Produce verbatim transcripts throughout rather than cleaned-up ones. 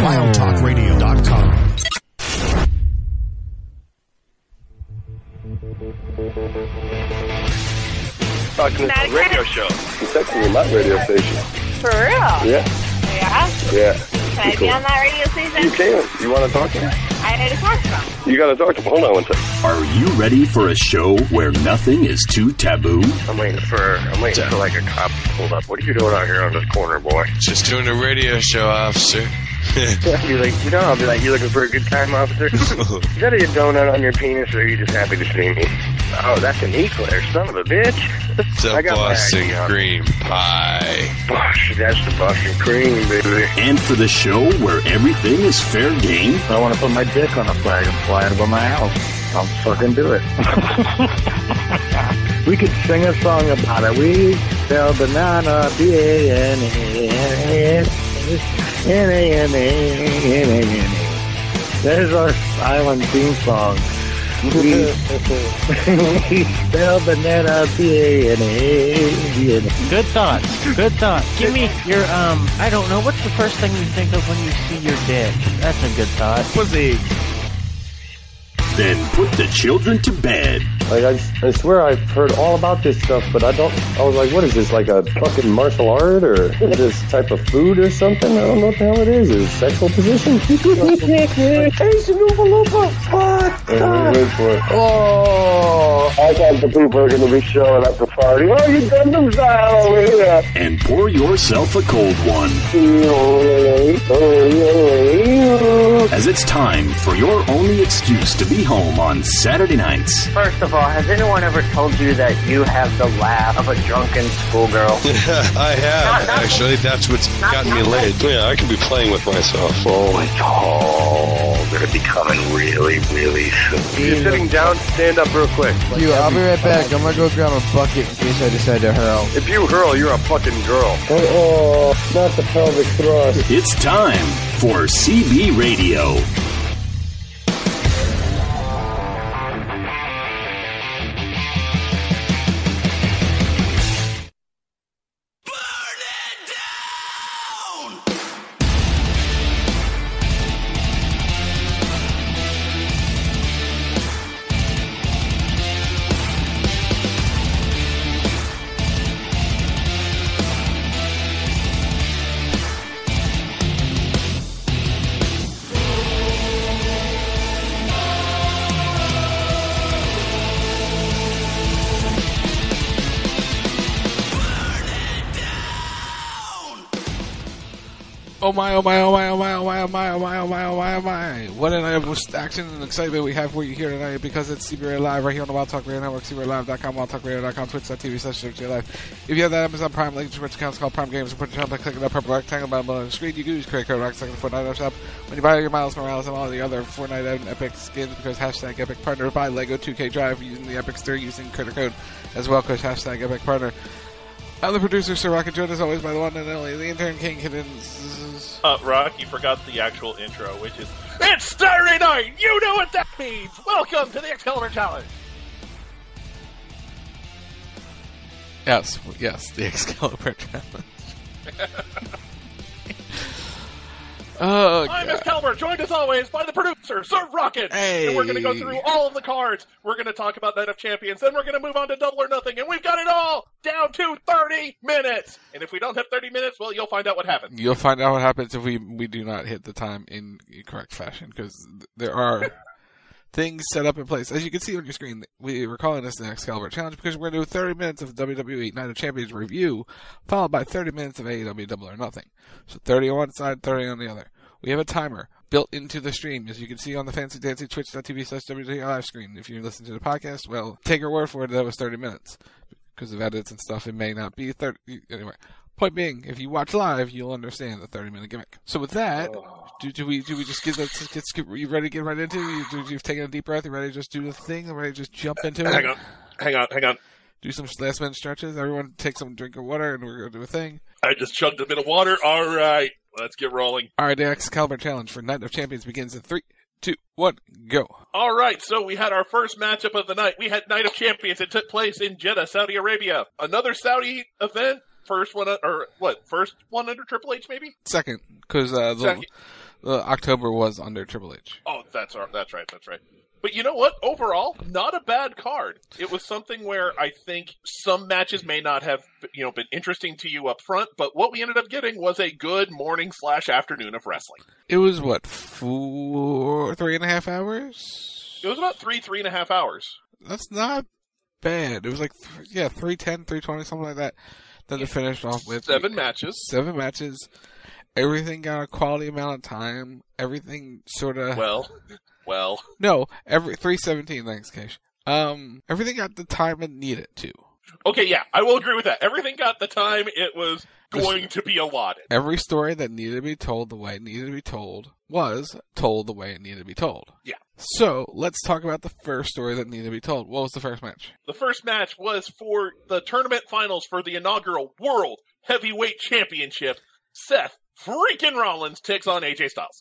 wild talk radio dot com. Talking to a radio show. I'm texting you my radio station. For real? Yeah. Yeah? Yeah. Can I cool. be on that radio station? You can. You want to talk to me? I need to talk to them. You got to talk to me. Hold on one second. Are you ready for a show where nothing is too taboo? I'm waiting for, I'm waiting for like a cop to pull up. What are you doing out here on this corner, boy? Just doing a radio show, officer. I'll be like, you know, I'll be like, you looking for a good time, officer? Is that a donut on your penis, or are you just happy to see me? Oh, that's an eclair, son of a bitch. The I got Boston my cream pie. Gosh, that's the Boston cream, baby. And for the show where everything is fair game? I want to put my dick on a flag and fly it above my house. I'll fucking do it. We could sing a song about it. We sell banana, B A N A N N A N A N A N A. There's our island theme song. We, we spell banana, B A N A. Good thoughts. Good thoughts. Give me your, um, I don't know, what's the first thing you think of when you see your dick? That's a good thought. Pussy. Then put the children to bed. Like, I, I swear I've heard all about this stuff, but I don't, I was like, what is this, like a fucking martial art, or this type of food or something? I don't know what the hell it is. Is it sexual position? Wait for it. Oh, I thought the people are going to be showing up to party. Oh, you Gundam style over here. And pour yourself a cold one. As it's time for your only excuse to be home on Saturday nights. First of all, has anyone ever told you that you have the laugh of a drunken schoolgirl? I have, Not- not- actually. That's what's not- gotten not me laid. like- Yeah, I can be playing with myself. Oh, it's all going to be coming really, really soon. You're sitting down, stand up real quick. You, I'll be right back. I'm gonna go grab a bucket in case I decide to hurl. If you hurl, you're a fucking girl. Oh, not the pelvic thrust. It's time for C B Radio. Oh my, oh my, oh my, oh my, oh my, oh my, oh my, oh my, oh my, oh my. What an action and excitement we have for you here tonight, because it's C B Radio Live right here on the Wild Talk Radio Network, C B Radio Live dot com, wild talk radio dot com, twitch dot t v slash live. If you have that Amazon Prime link to Twitch account, it's called Prime Games, and put your account by clicking that purple rectangle button below the screen. You can use credit code Rock Second Fortnite shop when you buy your Miles Morales and all the other Fortnite and Epic skins, because hashtag Epic Partner. Buy Lego two K Drive using the Epic Store using credit code as well, because hashtag Epic Partner. I'm the producer, Sir Rocket, joined as always by the one and only, the intern king, Hidden. Uh, Rock, you forgot the actual intro, which is, it's Saturday night! You know what that means! Welcome to the Excalibur Challenge! Yes, yes, the Excalibur Challenge. Oh, I'm God. Excalibur, joined as always by the producer, Sir Rocket! Hey. And we're going to go through all of the cards, we're going to talk about Night of Champions, then we're going to move on to Double or Nothing, and we've got it all down to thirty minutes! And if we don't have thirty minutes, well, you'll find out what happens. You'll find out what happens if we, we do not hit the time in correct fashion, because there are things set up in place. As you can see on your screen, we were calling this the Excalibur Challenge because we're going to do thirty minutes of W W E Night of Champions review, followed by thirty minutes of A E W Double or Nothing. So thirty on one side, thirty on the other. We have a timer built into the stream, as you can see on the fancy dancy twitch dot t v slash W W E live screen. If you listen to the podcast, well, take our word for it, that was thirty minutes. Because of edits and stuff, it may not be thirty. Anyway, point being, if you watch live, you'll understand the thirty minute gimmick. So with that, do, do we do we just get, let's get, get, you ready to get right into it? You, you've taken a deep breath, you ready to just do the thing? You ready to just jump into it? Hang on, hang on, hang on. Do some last minute stretches. Everyone take some drink of water, and we're going to do a thing. I just chugged a bit of water. All right, let's get rolling. All right, the Excalibur Challenge for Night of Champions begins in three, two, one, go. All right, so we had our first matchup of the night. We had Night of Champions. It took place in Jeddah, Saudi Arabia. Another Saudi event. First one, or what? First one under Triple H, maybe? Second, because uh, the, uh, October was under Triple H. Oh, that's our, that's right, that's right. But you know what? Overall, not a bad card. It was something where I think some matches may not have, you know, been interesting to you up front, but what we ended up getting was a good morning slash afternoon of wrestling. It was what, four, three and a half hours? It was about three, three and a half hours. That's not bad. It was like, th- yeah, three ten, three twenty, something like that. Then they finished off with seven matches. Seven matches. Everything got a quality amount of time. Everything sort of. Well, well. No, every three seventeen. Thanks, Cash. Um, everything got the time it needed to. Okay, yeah, I will agree with that. Everything got the time it was going this, to be allotted. Every story that needed to be told the way it needed to be told was told the way it needed to be told. Yeah. So let's talk about the first story that needed to be told. What was the first match? The first match was for the tournament finals for the inaugural World Heavyweight Championship. Seth freaking Rollins takes on A J Styles.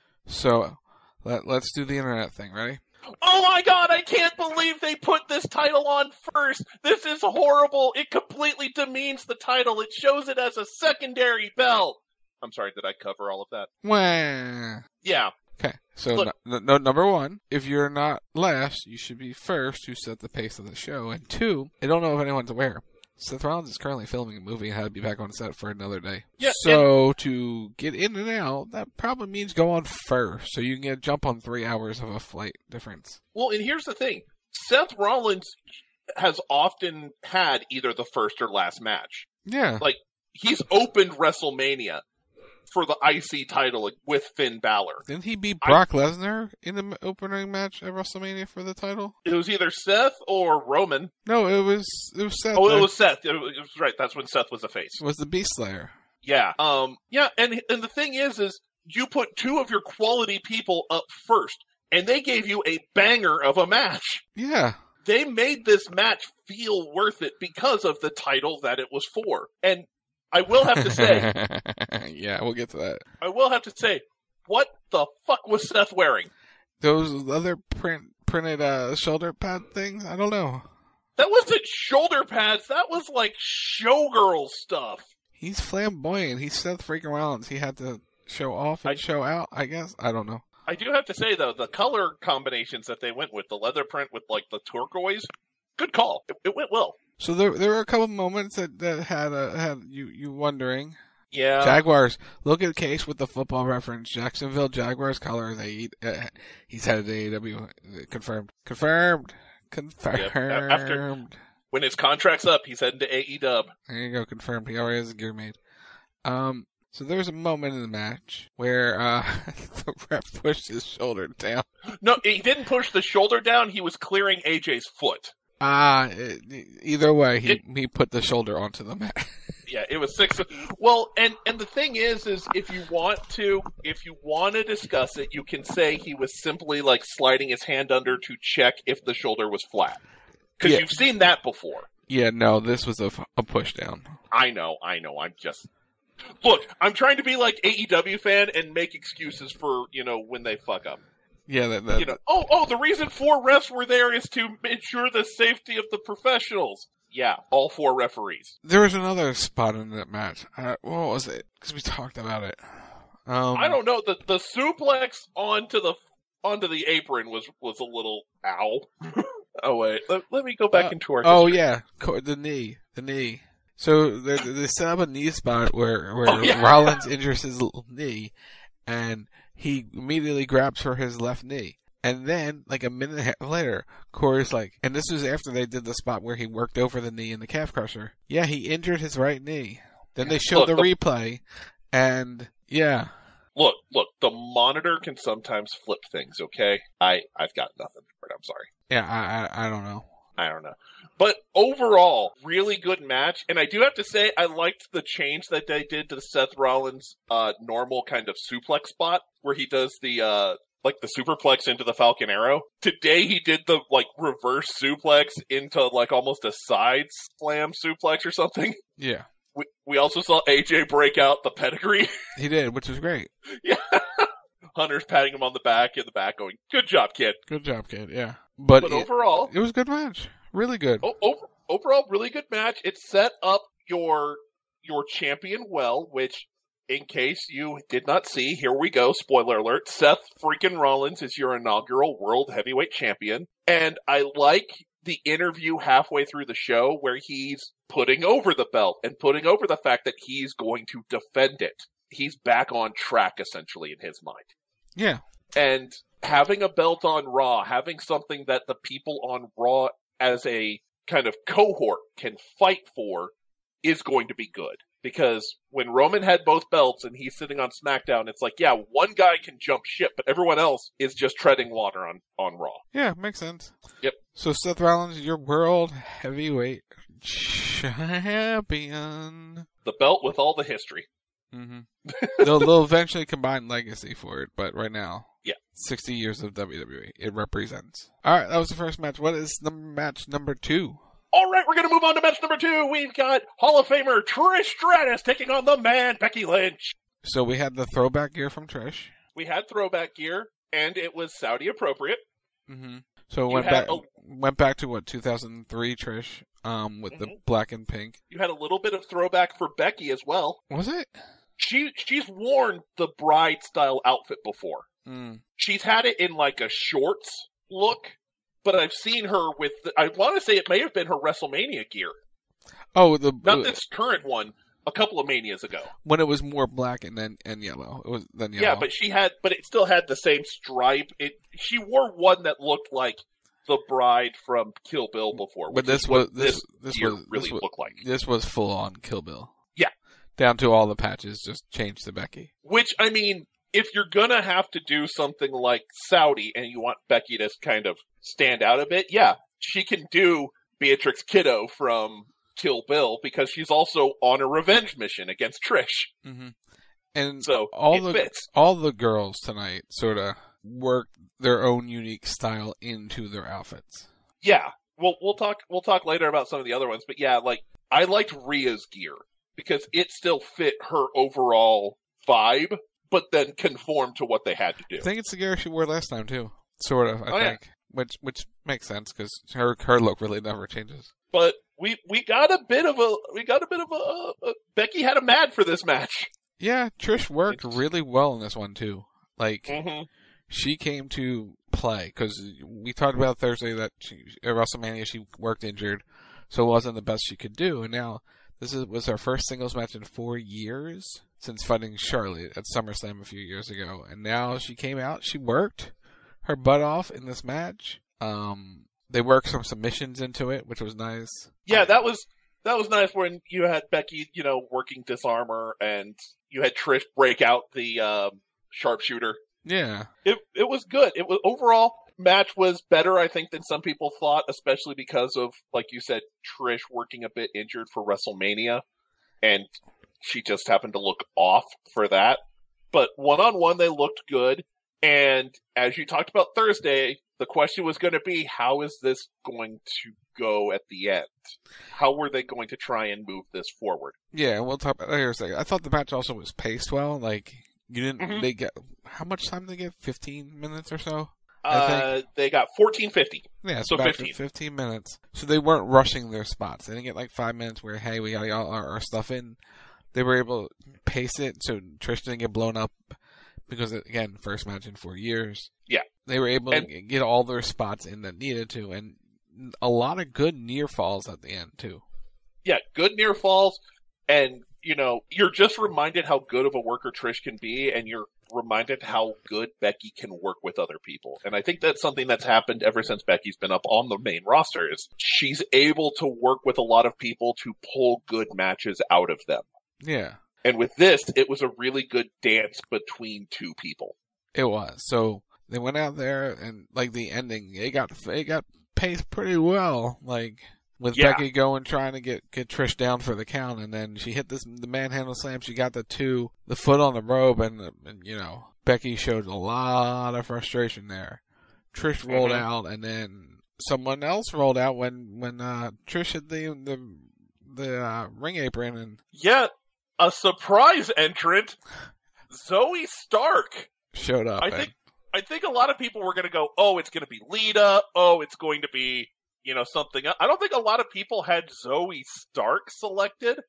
So let, let's do the internet thing. Ready? Oh my god, I can't believe they put this title on first. This is horrible. It completely demeans the title. It shows it as a secondary belt. I'm sorry, did I cover all of that? Wah. Yeah. Okay, so no, no, number one, if you're not last, you should be first to set the pace of the show. And two, I don't know if anyone's aware, Seth Rollins is currently filming a movie and had to be back on set for another day. Yeah, so and- to get in and out, that probably means go on first, so you can get a jump on three hours of a flight difference. Well, and here's the thing. Seth Rollins has often had either the first or last match. Yeah. Like, he's opened WrestleMania for the I C title with Finn Balor. Didn't he beat Brock I, Lesnar in the opening match at WrestleMania for the title? It was either Seth or Roman. No, it was it was Seth. Oh, there. it was Seth. It was, it was right. That's when Seth was a face. It was the Beast Slayer. Yeah. Um. Yeah. And and the thing is, is you put two of your quality people up first, and they gave you a banger of a match. Yeah. They made this match feel worth it because of the title that it was for, and. I will have to say... yeah, we'll get to that. I will have to say, what the fuck was Seth wearing? Those other print printed uh, shoulder pad things? I don't know. That wasn't shoulder pads. That was like showgirl stuff. He's flamboyant. He's Seth freaking Rollins. He had to show off and I, show out, I guess. I don't know. I do have to say, though, the color combinations that they went with, the leather print with like the turquoise, good call. It, it went well. So there, there were a couple moments that, that had uh, had you, you wondering. Yeah. Jaguars. Look at Case with the football reference. Jacksonville Jaguars color. They eat. Uh, he's headed to A E W. Confirmed. Confirmed. Confirmed. Yep. After when his contract's up, he's heading to A E W. There you go. Confirmed. He already has a gear made. Um. So there was a moment in the match where uh, the ref pushed his shoulder down. No, he didn't push the shoulder down. He was clearing A J's foot. Ah, uh, either way, he it, he put the shoulder onto the mat. Yeah, it was six. Well, and and the thing is, is if you want to, if you want to discuss it, you can say he was simply like sliding his hand under to check if the shoulder was flat, because yeah. you've seen that before. Yeah, no, this was a, a push down. I know, I know. I'm just look. I'm trying to be like A E W fan and make excuses for you know when they fuck up. Yeah, that, that, you know, oh, oh, the reason four refs were there is to ensure the safety of the professionals. Yeah, all four referees. There was another spot in that match. Uh, what was it? Because we talked about it. Um, I don't know. The the suplex onto the onto the apron was was a little ow. Oh wait, let, let me go back uh, into our. Oh history. yeah, the knee, the knee. So they, they set up a knee spot where where oh, yeah. Rollins injures his knee, and he immediately grabs for his left knee. And then, like a minute and a half later, Corey's like, and this was after they did the spot where he worked over the knee in the calf crusher. Yeah, he injured his right knee. Then they showed look, the, the replay, and yeah. Look, look, the monitor can sometimes flip things, okay? I, I've got nothing for it, I'm sorry. Yeah, I, I, I don't know. I don't know. But overall, really good match. And I do have to say, I liked the change that they did to the Seth Rollins uh, normal kind of suplex spot, where he does the... Uh, like the superplex into the Falcon Arrow. Today he did the like reverse suplex into like almost a side slam suplex or something. Yeah. We we also saw A J break out the pedigree. He did, which was great. Yeah. Hunter's patting him on the back in the back going, good job, kid. Good job, kid, yeah. But, but it, overall... It was a good match. Really good. O- over, overall, really good match. It set up your your champion well, which... in case you did not see, here we go, spoiler alert, Seth freaking Rollins is your inaugural World Heavyweight Champion. And I like the interview halfway through the show where he's putting over the belt and putting over the fact that he's going to defend it. He's back on track, essentially, in his mind. Yeah. And having a belt on Raw, having something that the people on Raw as a kind of cohort can fight for is going to be good. Because when Roman had both belts and he's sitting on SmackDown, it's like, yeah, one guy can jump ship, but everyone else is just treading water on, on Raw. Yeah, makes sense. Yep. So Seth Rollins, your World Heavyweight Champion. The belt with all the history. Mm-hmm. they'll, they'll eventually combine legacy for it, but right now, yeah, sixty years of W W E. It represents. All right, that was the first match. What is the match number two? All right, we're going to move on to match number two. We've got Hall of Famer Trish Stratus taking on the man, Becky Lynch. So we had the throwback gear from Trish. We had throwback gear, and it was Saudi appropriate. Mm-hmm. So You went had back a- went back to what two thousand three Trish, um, with the Mhm. black and pink. You had a little bit of throwback for Becky as well. Was it? She she's worn the bride style outfit before. Mm. She's had it in like a shorts look, but I've seen her with the, I want to say it may have been her WrestleMania gear. Oh, the Not this current one, a couple of manias ago. when it was more black and then and yellow. It was then yellow. Yeah, but she had but it still had the same stripe. It she wore one that looked like the bride from Kill Bill before. But which this is was what this this gear was really this was, looked like. This was full on Kill Bill. Yeah. Down to all the patches, just changed to Becky. Which, I mean, if you're gonna have to do something like Saudi and you want Becky to kind of stand out a bit, yeah, she can do Beatrix Kiddo from Kill Bill because she's also on a revenge mission against Trish. Mm-hmm. And So, all it the fits. all the girls tonight sort of worked their own unique style into their outfits. Yeah. Well, we'll talk, we'll talk later about some of the other ones, but yeah, like, I liked Rhea's gear because it still fit her overall vibe, but then conformed to what they had to do. I think it's the gear she wore last time too. Sort of, I Oh, yeah. think, which which makes sense because her her look really never changes. But we we got a bit of a we got a bit of a, a Becky had a mad for this match. Yeah, Trish worked really well in this one too. Like Mhm. she came to play because we talked about Thursday that she, at WrestleMania she worked injured, so it wasn't the best she could do. And now this is, was her first singles match in four years since fighting Charlotte at SummerSlam a few years ago. And now she came out, she worked her butt off in this match. Um, they worked some submissions into it, which was nice. Yeah, that was that was nice when you had Becky, you know, working disarmor, and you had Trish break out the um, sharpshooter. Yeah. It it was good. It was overall match was better, I think, than some people thought, especially because of, like you said, Trish working a bit injured for WrestleMania, and she just happened to look off for that. But one-on-one, they looked good, and as you talked about Thursday, the question was going to be, how is this going to go at the end? How were they going to try and move this forward? Yeah, we'll talk about that here in a second. I thought the match also was paced well. Like, you didn't, Mhm. they get, how much time did they get? fifteen minutes or so? I Uh, think. they got fourteen fifty. Yeah, so about fifteen. fifteen minutes. So they weren't rushing their spots. They didn't get like five minutes where, hey, we got all our, our stuff in. They were able to pace it so Trish didn't get blown up because, again, first match in four years. Yeah. They were able And- to get all their spots in that needed to, and a lot of good near falls at the end, too. Yeah, good near falls, and, you know, you're just reminded how good of a worker Trish can be, and you're reminded how good Becky can work with other people. And I think that's something that's happened ever since Becky's been up on the main roster, is she's able to work with a lot of people to pull good matches out of them. Yeah. And with this, it was a really good dance between two people. It was. So they went out there and like the ending, it got it got paced pretty well. Like with Yeah. Becky going trying to get get Trish down for the count, and then she hit this the manhandle slam. She got the two, the foot on the rope, and, and you know Becky showed a lot of frustration there. Trish rolled Mhm. out, and then someone else rolled out when when uh, Trish hit the the the uh, ring apron and Yeah, a surprise entrant, Zoe Stark. showed up. I and- think I think a lot of people were going to go, oh, it's going to be Lita. Oh, it's going to be, you know, something else. I don't think a lot of people had Zoe Stark selected.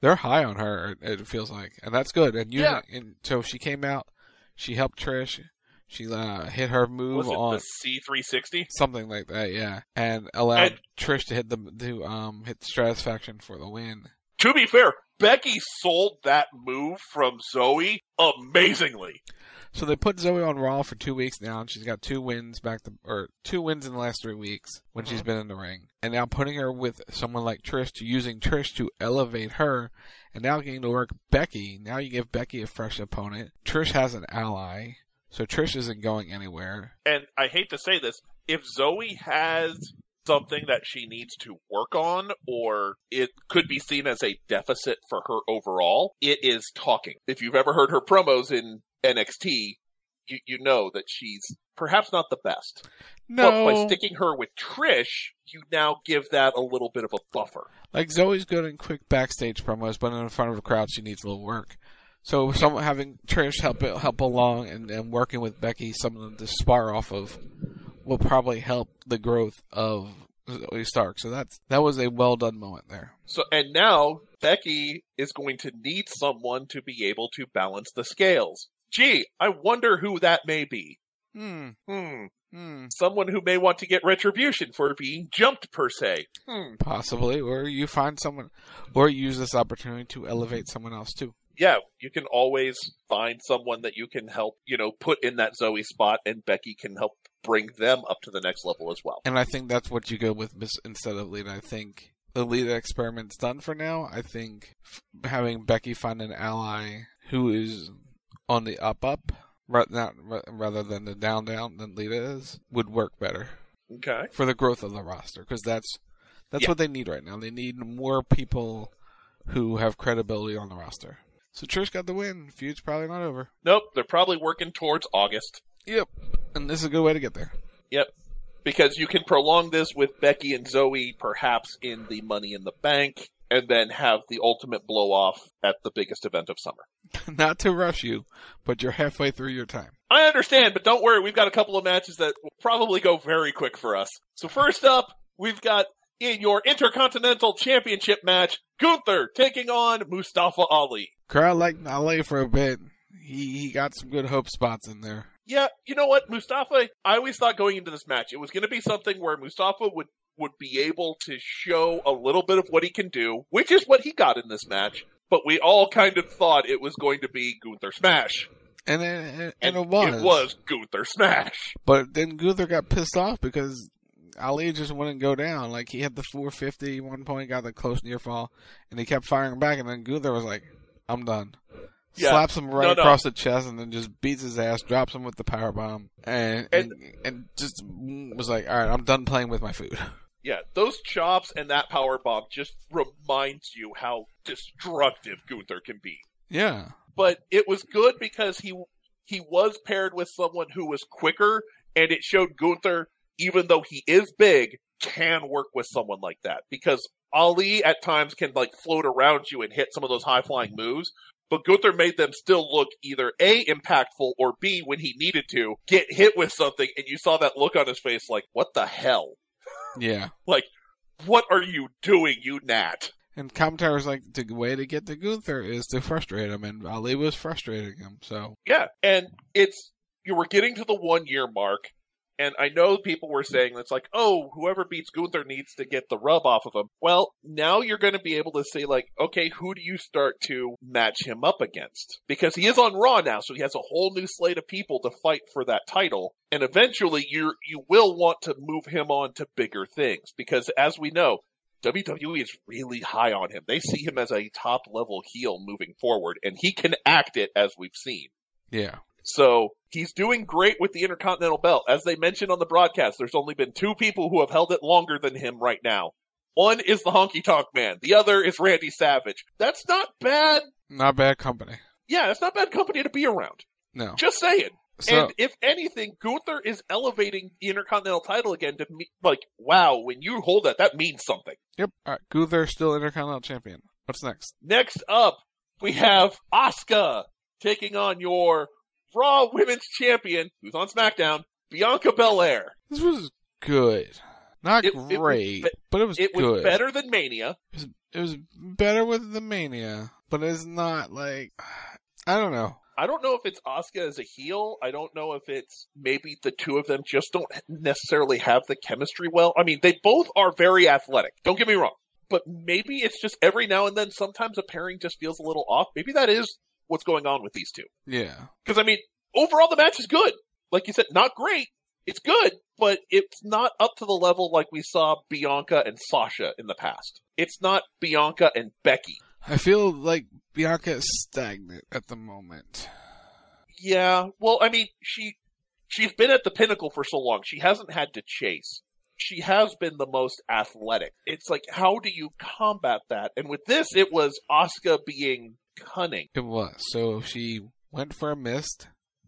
they're high on her. It feels like, and that's good. And using, Yeah. and so she came out, she helped Trish. She uh, hit her move Was it on the C three sixty? something like that, yeah, and allowed And- Trish to hit the to um hit the Stratisfaction for the win. To be fair, Becky sold that move from Zoe amazingly. So they put Zoe on Raw for two weeks now, and she's got two wins back to, or two wins in the last three weeks when she's been in the ring. And now putting her with someone like Trish, to using Trish to elevate her, and now getting to work Becky. Now you give Becky a fresh opponent. Trish has an ally, so Trish isn't going anywhere. And I hate to say this, if Zoe has something that she needs to work on, or it could be seen as a deficit for her overall, it is talking. If you've ever heard her promos in N X T, you, you know that she's perhaps not the best. No. But by sticking her with Trish, you now give that a little bit of a buffer. Like, Zoe's good in quick backstage promos, but in front of a crowd, she needs a little work. So someone having Trish help help along and, and working with Becky, someone to spar off of, will probably help the growth of Zoe Stark. So that's that was a well done moment there. So and now Becky is going to need someone to be able to balance the scales. Gee, I wonder who that may be. Hmm. Hmm. Hmm. Someone who may want to get retribution for being jumped, per se. Hmm. Possibly, or you find someone, or use this opportunity to elevate someone else too. Yeah, you can always find someone that you can help, you know, put in that Zoe spot, and Becky can help bring them up to the next level as well. And I think that's what you go with Miss instead of Lita. I think the Lita experiment's done for now. I think f- having Becky find an ally who is on the up up, ra- not, ra- rather than the down down than Lita is, would work better. Okay. For the growth of the roster, because that's that's Yeah. what they need right now. They need more people who have credibility on the roster. So Trish got the win. Feud's probably not over. Nope, they're probably working towards August. Yep. And this is a good way to get there. Yep. Because you can prolong this with Becky and Zoe perhaps in the Money in the Bank, and then have the ultimate blow-off at the biggest event of summer. Not to rush you, but you're halfway through your time. I understand, but don't worry, we've got a couple of matches that will probably go very quick for us. So first up, we've got in your Intercontinental Championship match, Gunther taking on Mustafa Ali. Crowd liked Ali for a bit. He he got some good hope spots in there. Yeah, you know what, Mustafa, I always thought going into this match, it was going to be something where Mustafa would, would be able to show a little bit of what he can do, which is what he got in this match, but we all kind of thought it was going to be Gunther Smash. And it, and, And it was. It was Gunther Smash. But then Gunther got pissed off because Ali just wouldn't go down. Like, he had the four fifty one point, got the close near fall, and he kept firing back, and then Gunther was like, I'm done. Yeah. Slaps him right No, no. across the chest and then just beats his ass, drops him with the power bomb, and, and, and just was like, all right, I'm done playing with my food. Yeah, those chops and that power bomb just reminds you how destructive Gunther can be. Yeah. But it was good because he he was paired with someone who was quicker, and it showed Gunther, even though he is big, can work with someone like that. Because Ali at times can like float around you and hit some of those high flying moves, but Gunther made them still look either A, impactful, or B, when he needed to, get hit with something, and you saw that look on his face like, what the hell? Yeah. Like, what are you doing, you gnat? And commentary was like, the way to get to Gunther is to frustrate him, and Ali was frustrating him, so. Yeah, and it's, you were getting to the one year mark, and I know people were saying it's like, oh, whoever beats Gunther needs to get the rub off of him. Well, now you're going to be able to say, like, okay, who do you start to match him up against? Because he is on Raw now, so he has a whole new slate of people to fight for that title. And eventually, you you will want to move him on to bigger things. Because as we know, W W E is really high on him. They see him as a top-level heel moving forward, and he can act it, as we've seen. Yeah. So, he's doing great with the Intercontinental Belt. As they mentioned on the broadcast, there's only been two people who have held it longer than him right now. One is the Honky Tonk Man. The other is Randy Savage. That's not bad. Not bad company. Yeah, that's not bad company to be around. No. Just saying. So, and if anything, Gunther is elevating the Intercontinental title again to me, like, wow, when you hold that, that means something. Yep. All right, Gunther still Intercontinental Champion. What's next? Next up, we have Asuka taking on your Raw Women's Champion, who's on SmackDown, Bianca Belair. This was good. Not It- great, it was be- but it was It good. was better than Mania. It was it was better with the Mania, but it's not like, I don't know. I don't know if it's Asuka as a heel. I don't know if it's maybe the two of them just don't necessarily have the chemistry well. I mean, they both are very athletic. Don't get me wrong. But maybe it's just every now and then sometimes a pairing just feels a little off. Maybe that is what's going on with these two. Yeah. Because, I mean, overall the match is good. Like you said, not great. It's good, but it's not up to the level like we saw Bianca and Sasha in the past. It's not Bianca and Becky. I feel like Bianca is stagnant at the moment. Yeah, well, I mean, she she's been at the pinnacle for so long. She hasn't had to chase. She has been the most athletic. It's like, how do you combat that? And with this, it was Asuka being cunning. It was. So she went for a mist.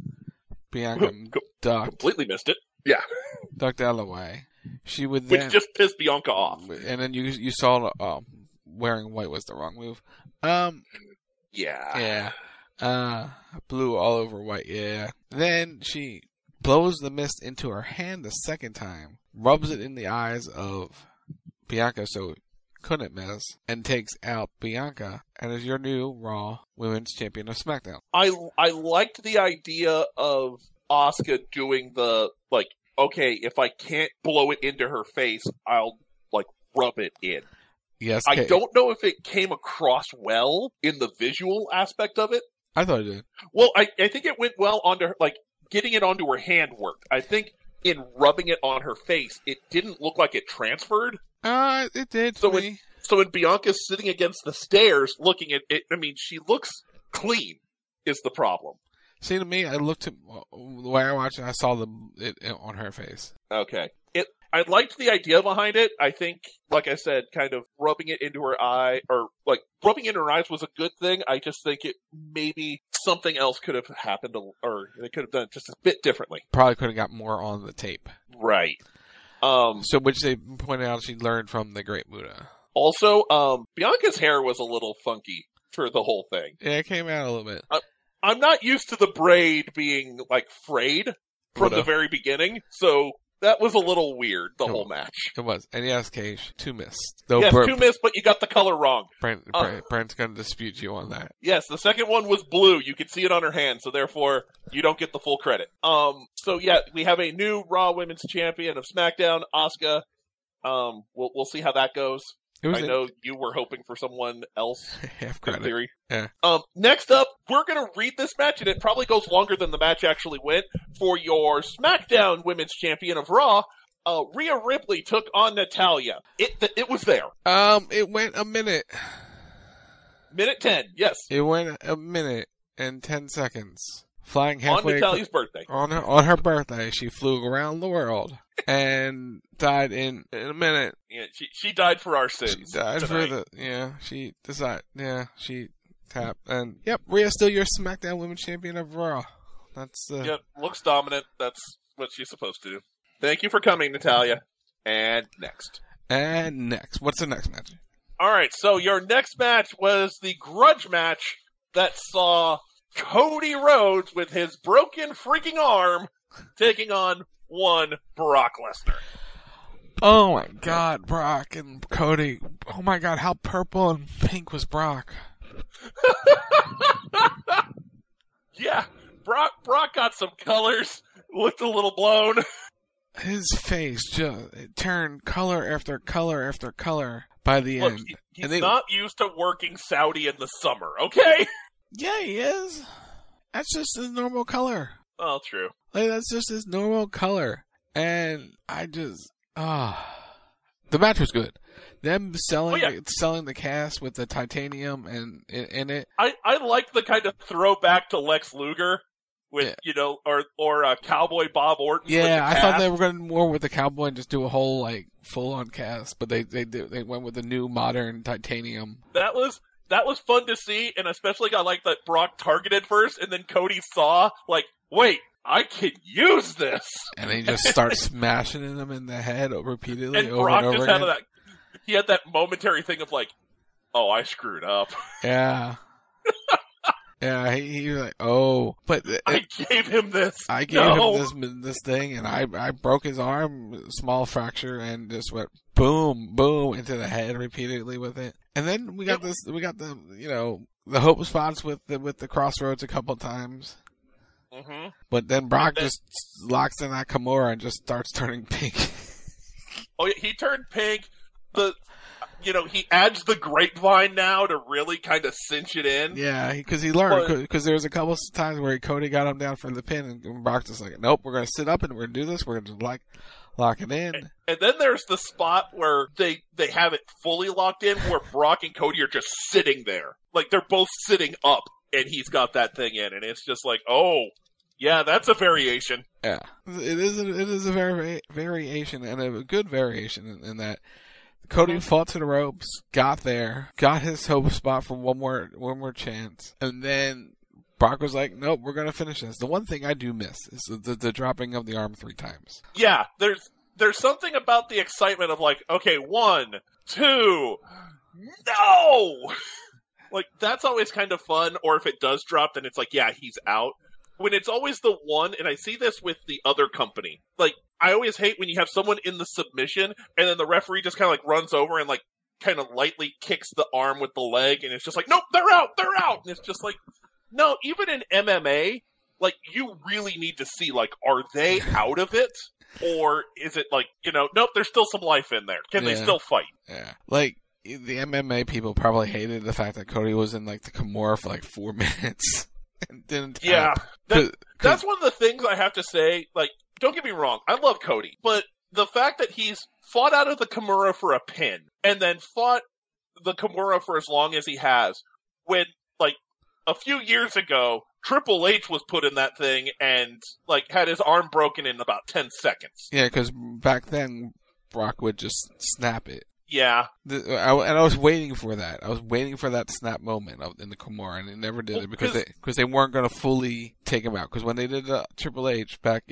Bianca ducked. Completely missed it. Yeah. Ducked out of the way. She would Which then, just pissed Bianca off. And then you you saw um, wearing white was the wrong move. Um, yeah. Yeah. Uh, blue all over white, yeah. Then she blows the mist into her hand the second time, rubs it in the eyes of Bianca so it couldn't miss, and takes out Bianca, and is your new Raw Women's Champion of SmackDown. I, I liked the idea of Asuka doing the, like, okay, if I can't blow it into her face, I'll, like, rub it in. Yes. I don't know if it came across well in the visual aspect of it. I thought it did. Well, I, I think it went well onto her, like, getting it onto her hand worked. I think in rubbing it on her face, it didn't look like it transferred. Uh, it did. So when, so when Bianca's sitting against the stairs looking at it, I mean, she looks clean, is the problem. See, to me, I looked at the way I watched it, I saw the it, it on her face. Okay. It. I liked the idea behind it. I think, like I said, kind of rubbing it into her eye, or like rubbing it in her eyes was a good thing. I just think it maybe something else could have happened, or they could have done it just a bit differently. Probably could have got more on the tape. Right. Um, so, which they pointed out she learned from the Great Muta. Also, um, Bianca's hair was a little funky for the whole thing. Yeah, it came out a little bit. I, I'm not used to the braid being, like, frayed from What the a- very beginning, so that was a little weird, the It whole was. match. It was. And yes, Cage, two missed. Though Yes, Bur- two missed, but you got the color wrong. Brent, Uh, Brent, Brent's going to dispute you on that. Yes, the second one was blue. You could see it on her hand, so therefore you don't get the full credit. Um, so yeah, we have a new Raw Women's Champion of SmackDown, Asuka. Um, we'll we'll see how that goes. It was I in- know you were hoping for someone else. Half In credit. theory. Yeah. Um, next up, we're gonna read this match, and it probably goes longer than the match actually went. For your SmackDown Women's Champion of Raw, uh, Rhea Ripley took on Natalya. It th- it was there. Um, it went a minute. Minute ten, yes. It went a minute and ten seconds. Flying On halfway Natalya's birthday. on her on her birthday, she flew around the world and died in, in a minute. Yeah, she she died for our sins. She died tonight. for the yeah. She decided yeah. She tapped and yep. Rhea's still your SmackDown Women's Champion of Raw. That's uh, Yep, looks dominant. That's what she's supposed to do. Thank you for coming, Natalya. And next. And next, what's the next match? All right, so your next match was the grudge match that saw Cody Rhodes with his broken freaking arm taking on one Brock Lesnar. Oh my God, Brock and Cody. Oh my God, how purple and pink was Brock? Yeah, Brock Brock got some colors, looked a little blown. His face just it turned color after color after color by the Look, end. he, he's And they- not used to working Saudi in the summer, okay? Yeah, he is. That's just his normal color. Oh, true. Like that's just his normal color. And I just ah, the match was good. Them selling Oh, yeah. selling the cast with the titanium and in, in it. I, I like the kind of throwback to Lex Luger with, Yeah. you know, or or uh, Cowboy Bob Orton. with Yeah, the I thought cast. they were going more with the cowboy and just do a whole like full on cast, but they they did- they went with the new modern titanium. That was that was fun to see, and especially I like that Brock targeted first, and then Cody saw, like, wait, I can use this. And he just starts smashing them in the head repeatedly And over Brock and over just again. had that. He had that momentary thing of like, oh, I screwed up. Yeah. Yeah, he, he was like, oh, but it, I gave him this. I gave no. him this this thing, and I I broke his arm, small fracture, and just went boom, boom into the head repeatedly with it. And then we got this, we got the, you know, the hope spots with the with the crossroads a couple times. Mm-hmm. But then Brock then, just locks in that Kimura and just starts turning pink. Oh yeah, he turned pink. The You know, he adds the grapevine now to really kind of cinch it in. Yeah, because he learned. Because there was a couple times where Cody got him down for the pin, and Brock's just like, nope, we're going to sit up and we're going to do this. We're going to like lock it in. And, and then there's the spot where they, they have it fully locked in, where Brock and Cody are just sitting there. Like, they're both sitting up, and he's got that thing in, and it's just like, oh, yeah, that's a variation. Yeah, it is a, it is a vari- variation, and a good variation in, in that. Cody fought to the ropes, got there, got his hope spot for one more one more chance, and then Brock was like, nope, we're going to finish this. The one thing I do miss is the, the, the dropping of the arm three times. Yeah, there's there's something about the excitement of like, okay, one, two, no! Like, that's always kind of fun, or if it does drop, then it's like, yeah, he's out. When it's always the one, and I see this with the other company, like, I always hate when you have someone in the submission, and then the referee just kind of like runs over and like kind of lightly kicks the arm with the leg, and it's just like, nope, they're out, they're out! And it's just like, no, even in M M A, like, you really need to see, like, are they out of it? Or is it like, you know, nope, there's still some life in there. Can yeah. they still fight? Yeah. Like, the M M A people probably hated the fact that Cody was in, like, the Kimura for, like, four minutes. and didn't Yeah. That, Cause, cause, that's one of the things I have to say, like, don't get me wrong, I love Cody, but the fact that he's fought out of the Kimura for a pin, and then fought the Kimura for as long as he has, when, like, a few years ago, Triple H was put in that thing and, like, had his arm broken in about ten seconds. Yeah, because back then, Brock would just snap it. Yeah. The, I, and I was waiting for that. I was waiting for that snap moment of, in the Kimura, and it never did well, it because they, cause they weren't going to fully take him out. Because when they did uh, Triple H back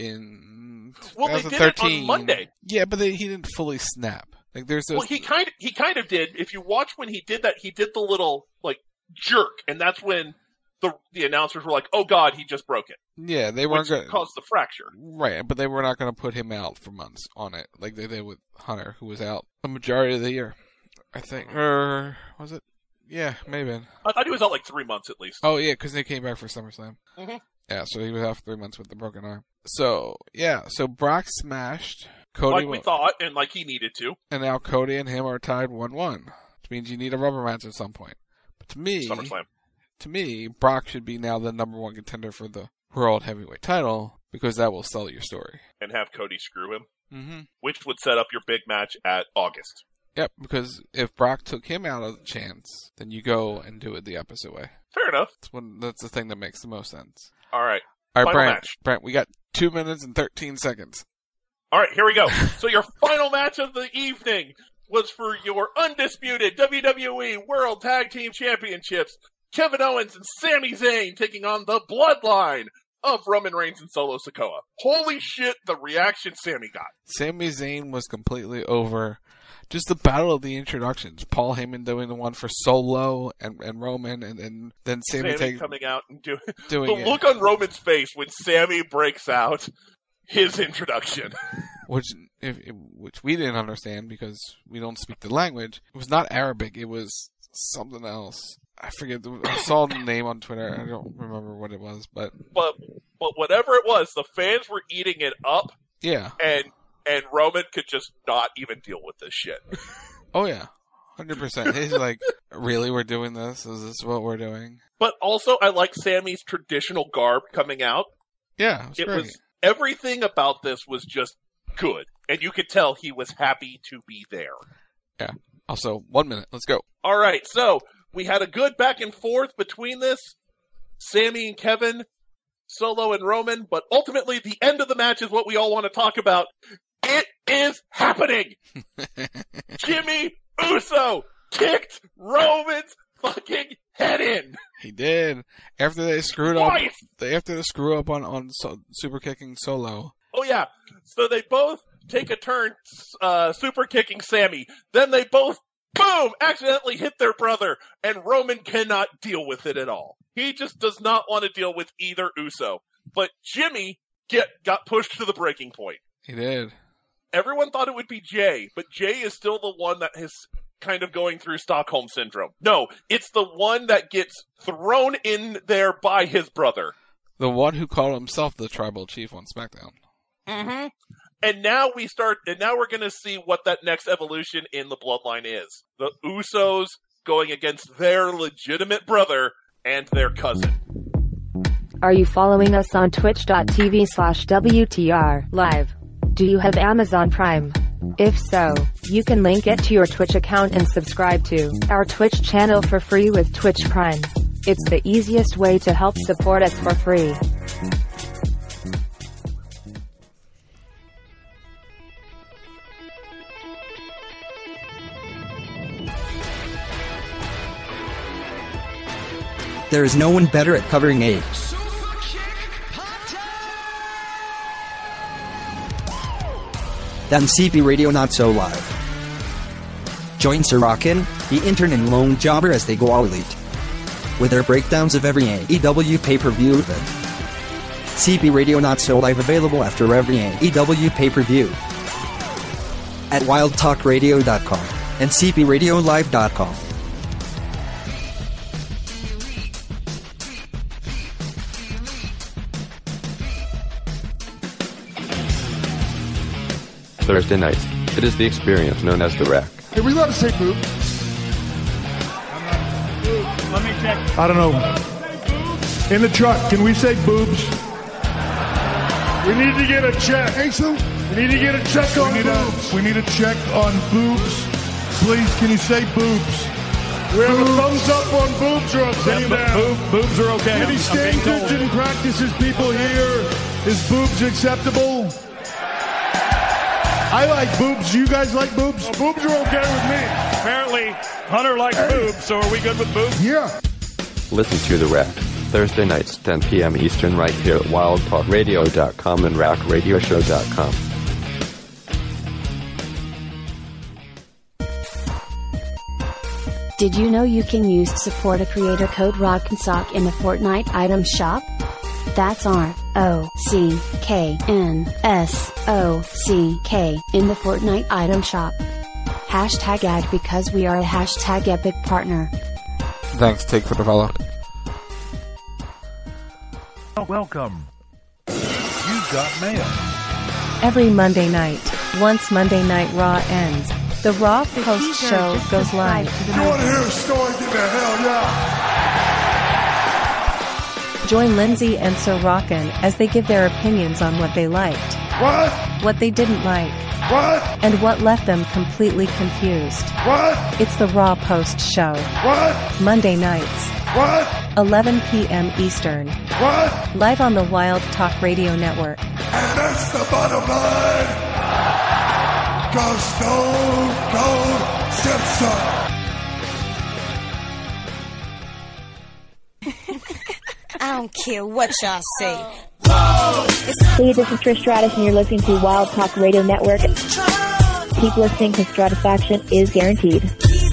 in well, twenty thirteen, they did it on Monday. Yeah, but they, he didn't fully snap. Like there's those... Well, he kind of he kind of did. If you watch when he did that, he did the little like jerk, and that's when the the announcers were like, "Oh God, he just broke it." Yeah, they weren't going to cause the fracture. Right, but they were not going to put him out for months on it, like they did with Hunter, who was out the majority of the year. I think, or was it? Yeah, maybe. I thought he was out like three months at least. Oh yeah, because they came back for SummerSlam. Mm-hmm. Yeah, so he was out for three months with the broken arm. So yeah, so Brock smashed Cody, like we w- thought, and like he needed to. And now Cody and him are tied one-one, which means you need a rubber match at some point. But to me, SummerSlam. To me, Brock should be now the number one contender for the World Heavyweight title because that will sell your story. And have Cody screw him, mm-hmm. which would set up your big match at August. Yep, because if Brock took him out of the chance, then you go and do it the opposite way. Fair enough. That's, when, that's the thing that makes the most sense. All right. All right, final Brent, match. Brent, we got two minutes and thirteen seconds. All right, here we go. So your final match of the evening was for your undisputed W W E World Tag Team Championships. Kevin Owens and Sami Zayn taking on the Bloodline of Roman Reigns and Solo Sikoa. Holy shit, the reaction Sami got. Sami Zayn was completely over. Just the battle of the introductions. Paul Heyman doing the one for Solo and, and Roman, and, and then Sami, Sami take, coming out and do, doing the it. look on Roman's face when Sami breaks out his introduction. Which if, which we didn't understand because we don't speak the language. It was not Arabic. It was something else. I forget. The, I saw the name on Twitter. I don't remember what it was, but but but whatever it was, the fans were eating it up. Yeah, and and Roman could just not even deal with this shit. Oh yeah, hundred percent. He's like, really, we're doing this? Is this what we're doing? But also, I like Sami's traditional garb coming out. Yeah, it was it great. was everything about this was just good, and you could tell he was happy to be there. Yeah. Also, one minute. Let's go. All right, so we had a good back and forth between this, Sami and Kevin, Solo and Roman, but ultimately the end of the match is what we all want to talk about. It is happening! Jimmy Uso kicked Roman's fucking head in! He did. After they screwed Twice. up, they, after they screw up on, on so, super kicking Solo. Oh yeah, so they both take a turn uh, super kicking Sami. Then they both, boom, accidentally hit their brother, and Roman cannot deal with it at all. He just does not want to deal with either Uso. But Jimmy get got pushed to the breaking point. He did. Everyone thought it would be Jay, but Jay is still the one that is kind of going through Stockholm Syndrome. No, it's the one that gets thrown in there by his brother. The one who called himself the Tribal Chief on SmackDown. Mm-hmm. And now we start, and now we're going to see what that next evolution in the bloodline is. The Usos going against their legitimate brother and their cousin. Are you following us on twitch.tv slash WTR live? Do you have Amazon Prime? If so, you can link it to your Twitch account and subscribe to our Twitch channel for free with Twitch Prime. It's the easiest way to help support us for free. There is no one better at covering A E than C P Radio Not So Live. Join Sir Rockin', the intern and lone jobber as they go all elite with their breakdowns of every A E W pay-per-view event. C P Radio Not So Live available after every A E W pay-per-view at wild talk radio dot com and c p radio live dot com. Thursday nights. It is the experience known as the Rack. Are we allowed to say boob? Let me check. I don't know. In the truck, can we say boobs? We need to get a check. Hey, so we need to get a check on we boobs. A, we need a check on boobs. Please, can you say boobs? We have a thumbs up on boobs or upside yeah, down. Boob, boobs are okay. Any standards and practices people here? Is boobs acceptable? I like boobs. You guys like boobs? Well, boobs are okay with me. Apparently, Hunter likes hey. boobs, so are we good with boobs? Yeah. Listen to The Rack. Thursday nights, ten p.m. Eastern, right here at wild talk radio dot com and rack radio show dot com. Did you know you can use support a creator code ROCK'n'SOCK in the Fortnite item shop? That's R O C K N S O C K in the Fortnite item shop. Hashtag ad because we are a hashtag epic partner. Thanks, Take for the follow. Welcome. You've got mail. Every Monday night, once Monday Night Raw ends, the Raw post show goes live. You want to hear a story? Get the hell yeah! Join Lindsay and Sir Rockin' as they give their opinions on what they liked, what, what they didn't like, what, and what left them completely confused. What? It's the Raw Post Show. What? Monday nights. What? eleven p.m. Eastern. What? Live on the Wild Talk Radio Network. And that's the bottom line. Go Stone Cold Simpson. I don't care what y'all say. Hey, this is Trish Stratus, and you're listening to Wild Talk Radio Network. Keep listening because Stratisfaction is guaranteed.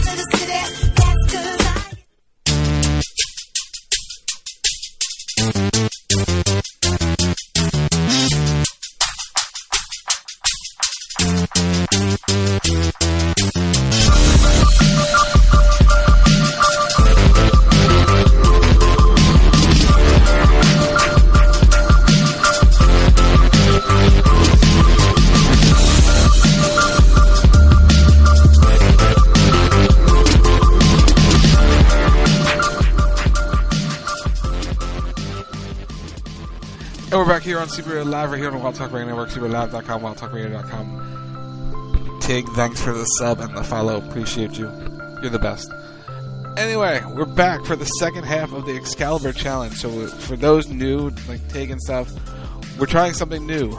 And we're back here on Super Radio Live, right here on Wild Talk Radio Network, super live dot com, wild talk radio dot com. Tig, thanks for the sub and the follow. Appreciate you. You're the best. Anyway, we're back for the second half of the Excalibur Challenge. So for those new, like Tig and stuff, we're trying something new.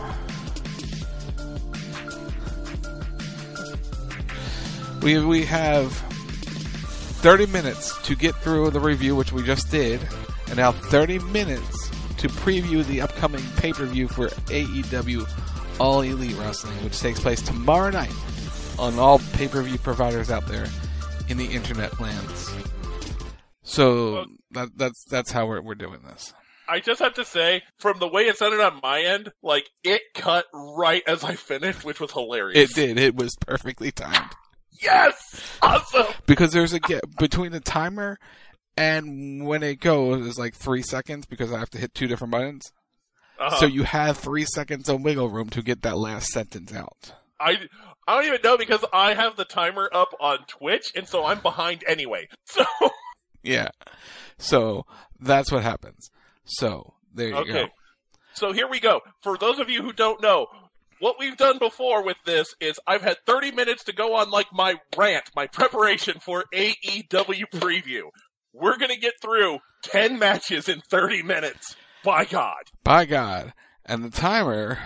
We we have thirty minutes to get through the review, which we just did, and now thirty minutes to preview the upcoming pay-per-view for A E W All Elite Wrestling, which takes place tomorrow night on all pay-per-view providers out there in the internet lands. So, that that's that's how we're we're doing this. I just have to say, from the way it sounded on my end, like, it cut right as I finished, which was hilarious. It did. It was perfectly timed. Yes! Awesome! Because there's a gap between the timer and when it goes is like three seconds because I have to hit two different buttons. Uh-huh. So you have three seconds of wiggle room to get that last sentence out. I, I don't even know because I have the timer up on Twitch, and so I'm behind anyway. So yeah. So that's what happens. So, there you okay. go. So here we go. For those of you who don't know, what we've done before with this is I've had thirty minutes to go on like my rant, my preparation for A E W preview. We're going to get through ten matches in thirty minutes. By God. By God. And the timer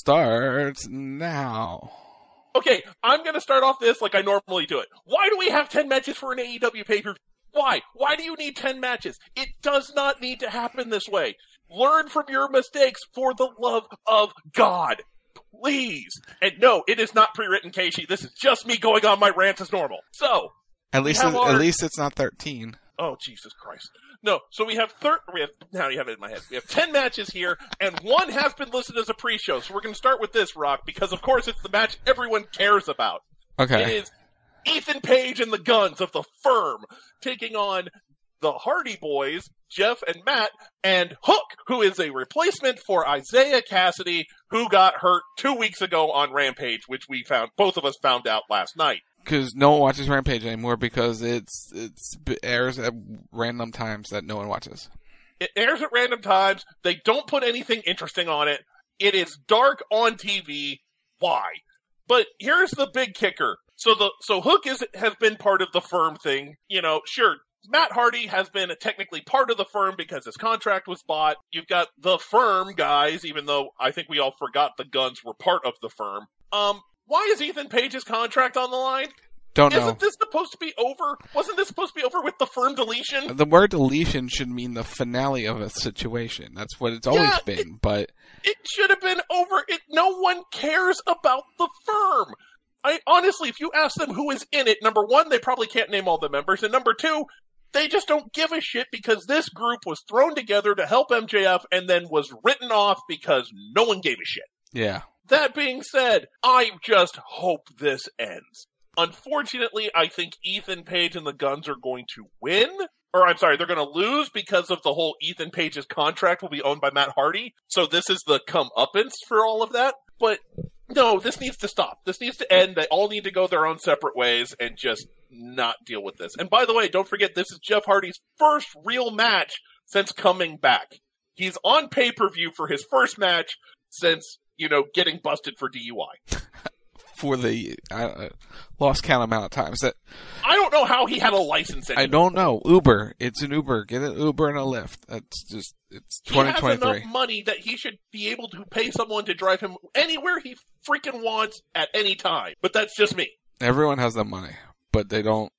starts now. Okay, I'm going to start off this like I normally do it. Why do we have ten matches for an A E W pay-per-view? Why? Why do you need ten matches? It does not need to happen this way. Learn from your mistakes for the love of God. Please. And no, it is not pre-written, Casey. This is just me going on my rant as normal. So. At least, it, our... at least it's not thirteen. Oh, Jesus Christ. No, so we have thir- we have, now you have it in my head. We have ten matches here, and one has been listed as a pre-show. So we're going to start with this, Rock, because of course it's the match everyone cares about. Okay. It is Ethan Page and the Guns of the Firm taking on the Hardy Boys, Jeff and Matt, and Hook, who is a replacement for Isaiah Cassidy, who got hurt two weeks ago on Rampage, which we found, both of us found out last night. Because no one watches Rampage anymore because it's it's it airs at random times that no one watches. It airs at random times. They don't put anything interesting on it. It is dark on T V. Why? But here's the big kicker. So the so Hook is has been part of the Firm thing. You know, sure, Matt Hardy has been technically part of the Firm because his contract was bought. You've got the Firm guys, even though I think we all forgot the Guns were part of the Firm. Um, why is Ethan Page's contract on the line? Don't know. Isn't this supposed to be over? Wasn't this supposed to be over with the Firm deletion? The word deletion should mean the finale of a situation. That's what it's always yeah, been, it, but... It should have been over. It, no one cares about the Firm. I honestly, if you ask them who is in it, number one, they probably can't name all the members, and number two, they just don't give a shit because this group was thrown together to help M J F and then was written off because no one gave a shit. Yeah. That being said, I just hope this ends. Unfortunately, I think Ethan Page and the Guns are going to win. Or, I'm sorry, they're going to lose because of the whole Ethan Page's contract will be owned by Matt Hardy. So this is the comeuppance for all of that. But, no, this needs to stop. This needs to end. They all need to go their own separate ways and just not deal with this. And by the way, don't forget, this is Jeff Hardy's first real match since coming back. He's on pay-per-view for his first match since, you know, getting busted for D U I. For the uh, lost count amount of times that I don't know how he had a license anymore. I don't know. Uber, it's an Uber. Get an Uber and a Lyft. That's just it's twenty twenty-three. He has enough money that he should be able to pay someone to drive him anywhere he freaking wants at any time. But that's just me. Everyone has the money, but they don't.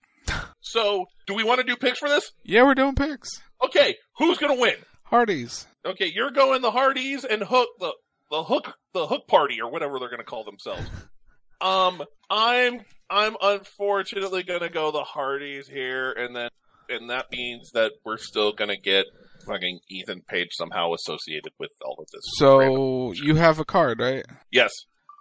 So, do we want to do picks for this? Yeah, we're doing picks. Okay, who's gonna win? Hardys. Okay, you're going the Hardys and Hook the the Hook the Hook Party or whatever they're gonna call themselves. Um, I'm I'm unfortunately gonna go the Hardys here, and then and that means that we're still gonna get fucking Ethan Page somehow associated with all of this. So random. You have a card, right? Yes.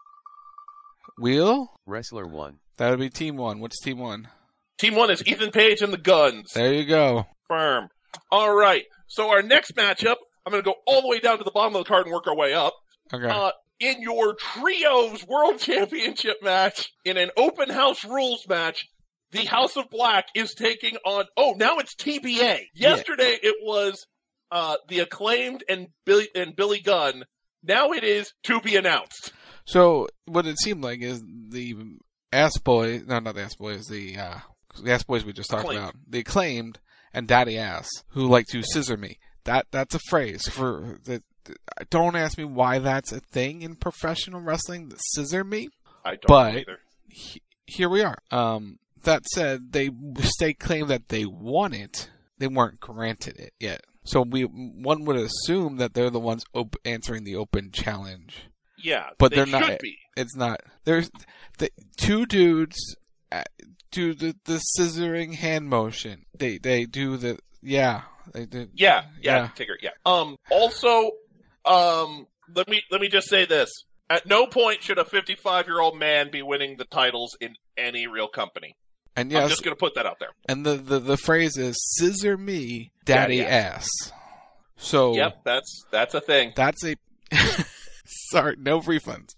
Wheel? Wrestler one. That would be team one. What's team one? Team one is Ethan Page and the Guns. There you go. Firm. All right. So our next matchup, I'm gonna go all the way down to the bottom of the card and work our way up. Okay. Uh, in your Trios World Championship match, in an open house rules match, the House of Black is taking on, oh, now it's T B A. Yesterday yeah. it was uh, the Acclaimed and Billy, and Billy Gunn. Now it is to be announced. So what it seemed like is the Ass Boys, no, not the Ass Boys, the, uh, the Ass Boys we just talked Acclaimed. about, the Acclaimed and Daddy Ass, who like to scissor me. That That's a phrase for the. Don't ask me why that's a thing in professional wrestling, the scissor me. I don't but know either. He, here we are. Um, that said, they state claim that they won it. They weren't granted it yet. So we one would assume that they're the ones op- answering the open challenge. Yeah, but they they're not. Should be. It's not. There's the two dudes do the, the scissoring hand motion. They they do the yeah. They did. Yeah, yeah, Yeah. Tigger, yeah. Um, also, um, let me let me just say this: at no point should a fifty-five-year-old man be winning the titles in any real company. And yes, I'm just going to put that out there. And the, the, the phrase is "scissor me, daddy, Daddy ass." So Yep, that's that's a thing. that's a sorry, no refunds.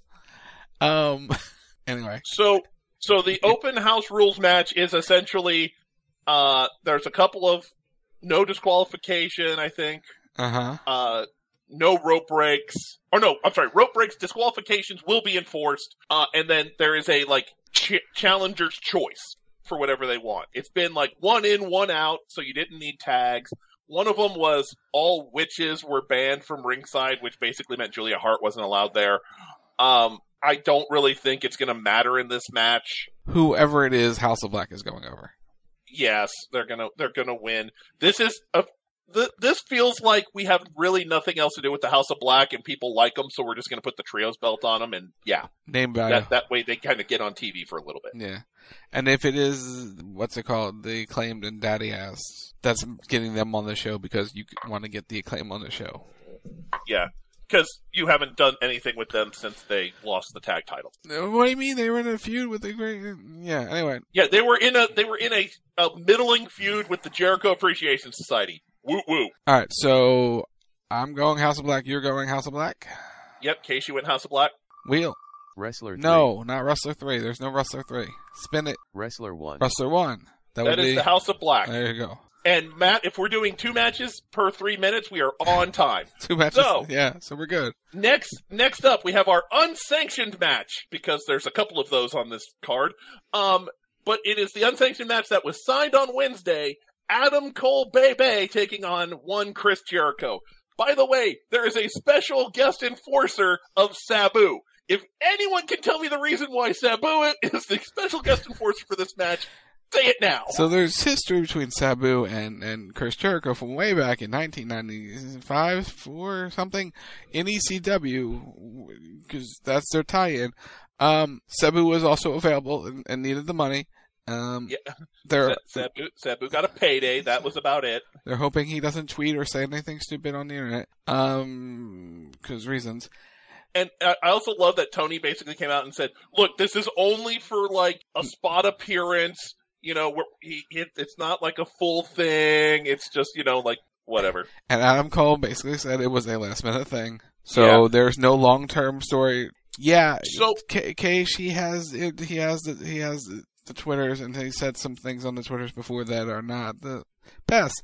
Um. Anyway, So, so the open house rules match is essentially, uh, there's a couple of no disqualification, I think. uh huh. Uh, no rope breaks. Or no, I'm sorry, rope breaks, disqualifications will be enforced. Uh, and then there is a, like, ch- challenger's choice for whatever they want. It's been, like, one in, one out, so you didn't need tags. One of them was all witches were banned from ringside, which basically meant Julia Hart wasn't allowed there. Um, I don't really think it's going to matter in this match. Whoever it is, House of Black is going over. Yes, they're gonna they're gonna win. This is a th- this feels like we have really nothing else to do with the House of Black, and people like them, so we're just gonna put the trios belt on them, and yeah, Name value. that that way they kind of get on T V for a little bit. Yeah. And if it is, what's it called, the Acclaimed and Daddy Ass, that's getting them on the show because you want to get the Acclaim on the show. Yeah, because you haven't done anything with them since they lost the tag title. What do you mean? They were in a feud with the great... Yeah, anyway. Yeah, they were in a they were in a, a middling feud with the Jericho Appreciation Society. Woo woo. Alright, so I'm going House of Black, you're going House of Black? Yep, Casey went House of Black. Wheel. Wrestler three. No, not Wrestler three. There's no Wrestler three. Spin it. Wrestler one. Wrestler one. That, That would is be... the House of Black. There you go. And Matt, if we're doing two matches per three minutes, we are on time. Two matches. So, yeah, so we're good. next next up, we have our unsanctioned match, because there's a couple of those on this card. Um, but it is the unsanctioned match that was signed on Wednesday. Adam Cole Bebe taking on one Chris Jericho. By the way, there is a special guest enforcer of Sabu. If anyone can tell me the reason why Sabu is the special guest enforcer for this match, say it now. So there's history between Sabu and, and Chris Jericho from way back in nineteen ninety-five, four or something, in E C W, because that's their tie-in. Um, Sabu was also available and, and needed the money. Um, yeah. they're, Sabu, Sabu got a payday. That was about it. They're hoping he doesn't tweet or say anything stupid on the internet, um, because reasons. And I also love that Tony basically came out and said, look, this is only for, like, a spot appearance. You know, we're, he, it, it's not like a full thing. It's just, you know, like, whatever. And Adam Cole basically said it was a last minute thing. So Yeah. there's no long term story. Yeah. So- K, K he has it, he has the he has the, the Twitters, and he said some things on the Twitters before that are not the best.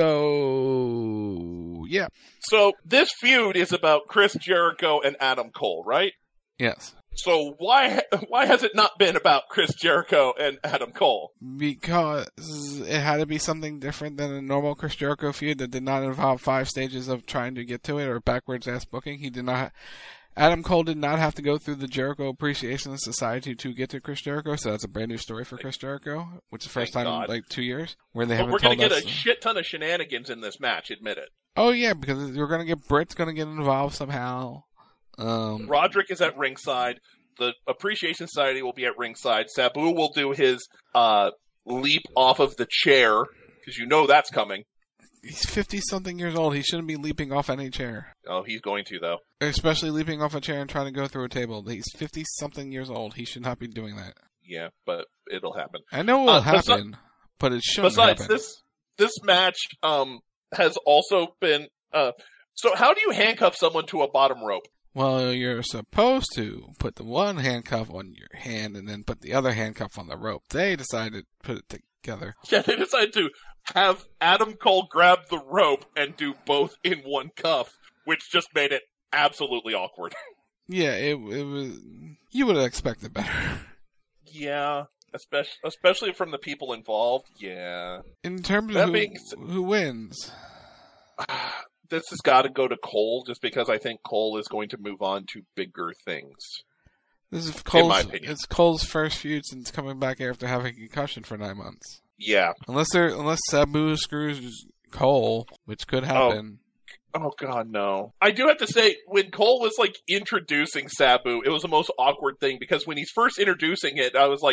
So yeah. So this feud is about Chris Jericho and Adam Cole, right? Yes. So why why has it not been about Chris Jericho and Adam Cole? Because it had to be something different than a normal Chris Jericho feud that did not involve five stages of trying to get to it or backwards ass booking. He did not. Adam Cole did not have to go through the Jericho Appreciation Society to get to Chris Jericho, so that's a brand new story for Chris Jericho, which is the first Thank time God. in like two years where they But haven't we're told gonna get us. a shit ton of shenanigans in this match, admit it. Oh yeah, because you're gonna get Britt's gonna get involved somehow. Um, Roderick is at ringside. The Appreciation Society will be at ringside. Sabu will do his uh, leap off of the chair, because you know that's coming. He's fifty-something years old. He shouldn't be leaping off any chair. Oh, he's going to, though. Especially leaping off a chair and trying to go through a table. He's fifty-something years old. He should not be doing that. Yeah, but it'll happen. I know it will Uh, happen, besi- but it shouldn't Besides, happen. this this match um, has also been... Uh, so how do you handcuff someone to a bottom rope? Well, you're supposed to put the one handcuff on your hand and then put the other handcuff on the rope. They decided to put it together. Yeah, they decided to have Adam Cole grab the rope and do both in one cuff, which just made it absolutely awkward. Yeah, it it was. You would have expected better. Yeah, especially especially from the people involved. Yeah. In terms of That who, being s- who wins, This has got to go to Cole, just because I think Cole is going to move on to bigger things. this is In Cole's. my opinion. It's Cole's first feud since coming back after having a concussion for nine months. Yeah. Unless they're unless Sabu screws Cole, which could happen. Oh god, no. I do have to say, when Cole was like introducing Sabu, it was the most awkward thing, because when he's first introducing it, I was like,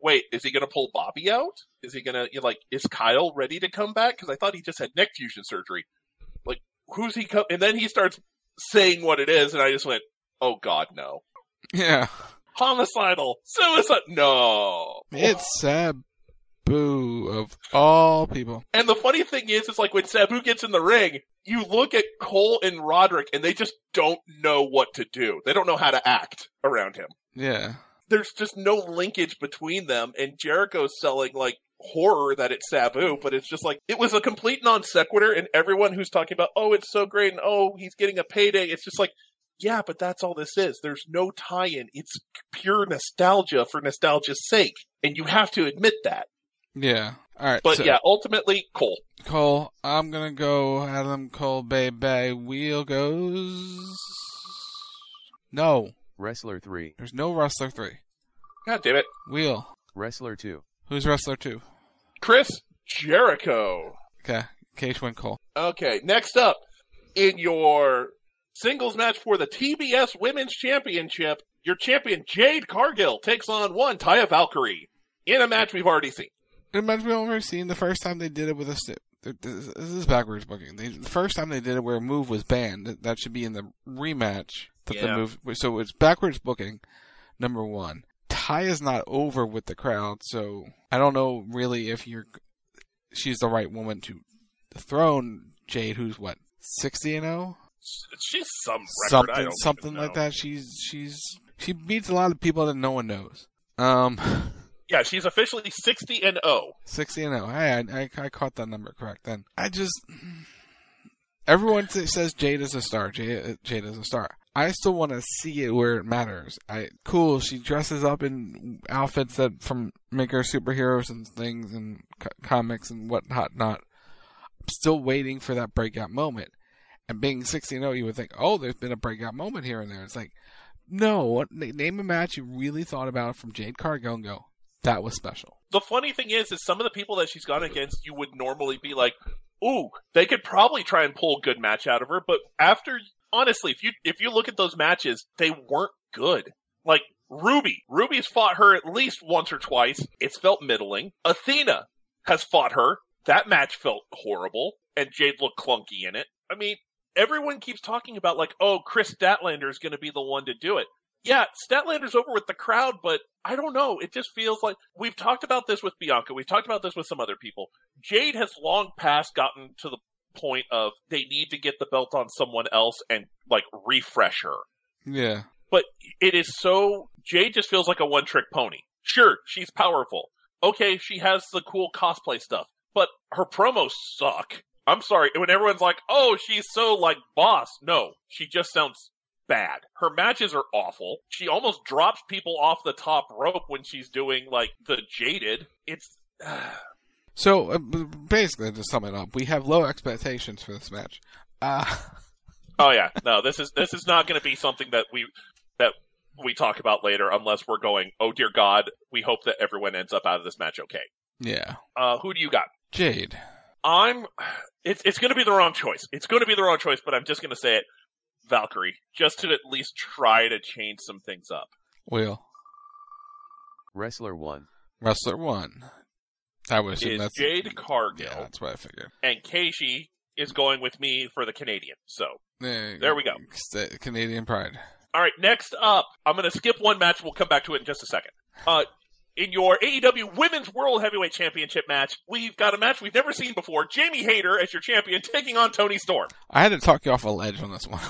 wait, is he going to pull Bobby out? Is he going to, you know, like, is Kyle ready to come back? Because I thought he just had neck fusion surgery. Like, who's he come? And then he starts saying what it is, and I just went, oh God, no. Yeah. Homicidal. Suicide. No. It's Sabu of all people. And the funny thing is, it's like when Sabu gets in the ring, you look at Cole and Roderick, and they just don't know what to do. They don't know how to act around him. Yeah. There's just no linkage between them, and Jericho's selling, like, horror that it's Sabu, but it's just like, it was a complete non sequitur, and everyone who's talking about, oh, it's so great, and oh, he's getting a payday, it's just like, yeah, but that's all this is. There's no tie-in. It's pure nostalgia for nostalgia's sake, and you have to admit that. Yeah. All right. But so, yeah, ultimately, Cole. Cole. I'm gonna go Adam Cole, baby. Wheel goes. No. Wrestler three. There's no Wrestler three. God damn it. Wheel. Wrestler two. Who's Wrestler two? Chris Jericho. Okay. Cage win Cole. Okay. Next up, in your singles match for the T B S Women's Championship, your champion Jade Cargill takes on one Taya Valkyrie in a match we've already seen. In a match we've already seen. The first time they did it with a stip. This is backwards booking. They, the first time they did it where a move was banned, that should be in the rematch. That Yeah. the move, so it's backwards booking, number one. Taya's not over with the crowd, so I don't know really if you're. She's the right woman to dethrone Jade, who's what, sixty and oh? She's some record. Something, I don't something even like know. that. She's she's she beats a lot of people that no one knows. Um, Yeah, she's officially sixty and oh. sixty and oh. Hey, I, I I caught that number correct then. I just everyone th- says Jade is a star. Jade, Jade is a star. I still want to see it where it matters. I cool. She dresses up in outfits that from make her superheroes and things and co- comics and whatnot. Not. I'm still waiting for that breakout moment. And being sixty and oh, you would think, oh, there's been a breakout moment here and there. It's like, no. What, name a match you really thought about from Jade Cargill and go, that was special. The funny thing is, is some of the people that she's gone against, you would normally be like, ooh, they could probably try and pull a good match out of her. But after, honestly, if you if you look at those matches, they weren't good. Like, Ruby. Ruby's fought her at least once or twice. It's felt middling. Athena has fought her. That match felt horrible, and Jade looked clunky in it. I mean, everyone keeps talking about, like, oh, Chris Statlander is going to be the one to do it. Yeah, Statlander's over with the crowd, but I don't know. It just feels like we've talked about this with Bianca. We've talked about this with some other people. Jade has long past gotten to the point of they need to get the belt on someone else and, like, refresh her. Yeah. But it is so... Jade just feels like a one-trick pony. Sure, she's powerful. Okay, she has the cool cosplay stuff. But her promos suck. I'm sorry, when everyone's like, oh, she's so, like, boss. No, she just sounds bad. Her matches are awful. She almost drops people off the top rope when she's doing, like, the Jaded. It's... So, uh, basically, to sum it up, we have low expectations for this match. Uh... Oh, yeah. No, this is this is not going to be something that we that we talk about later unless we're going, oh, dear God, we hope that everyone ends up out of this match okay. Yeah. Uh, who do you got? Jade. I'm... It's, it's going to be the wrong choice. It's going to be the wrong choice, but I'm just going to say it. Valkyrie, just to at least try to change some things up. Will. Wrestler one. Wrestler one. I would assume Is that's Jade Cargill. Yeah, that's what I figured. And Keishi is going with me for the Canadian. So, there, there we go. Canadian pride. All right, next up, I'm going to skip one match. We'll come back to it in just a second. Uh, in your A E W Women's World Heavyweight Championship match, we've got a match we've never seen before. Jamie Hayter as your champion taking on Toni Storm. I had to talk you off a ledge on this one.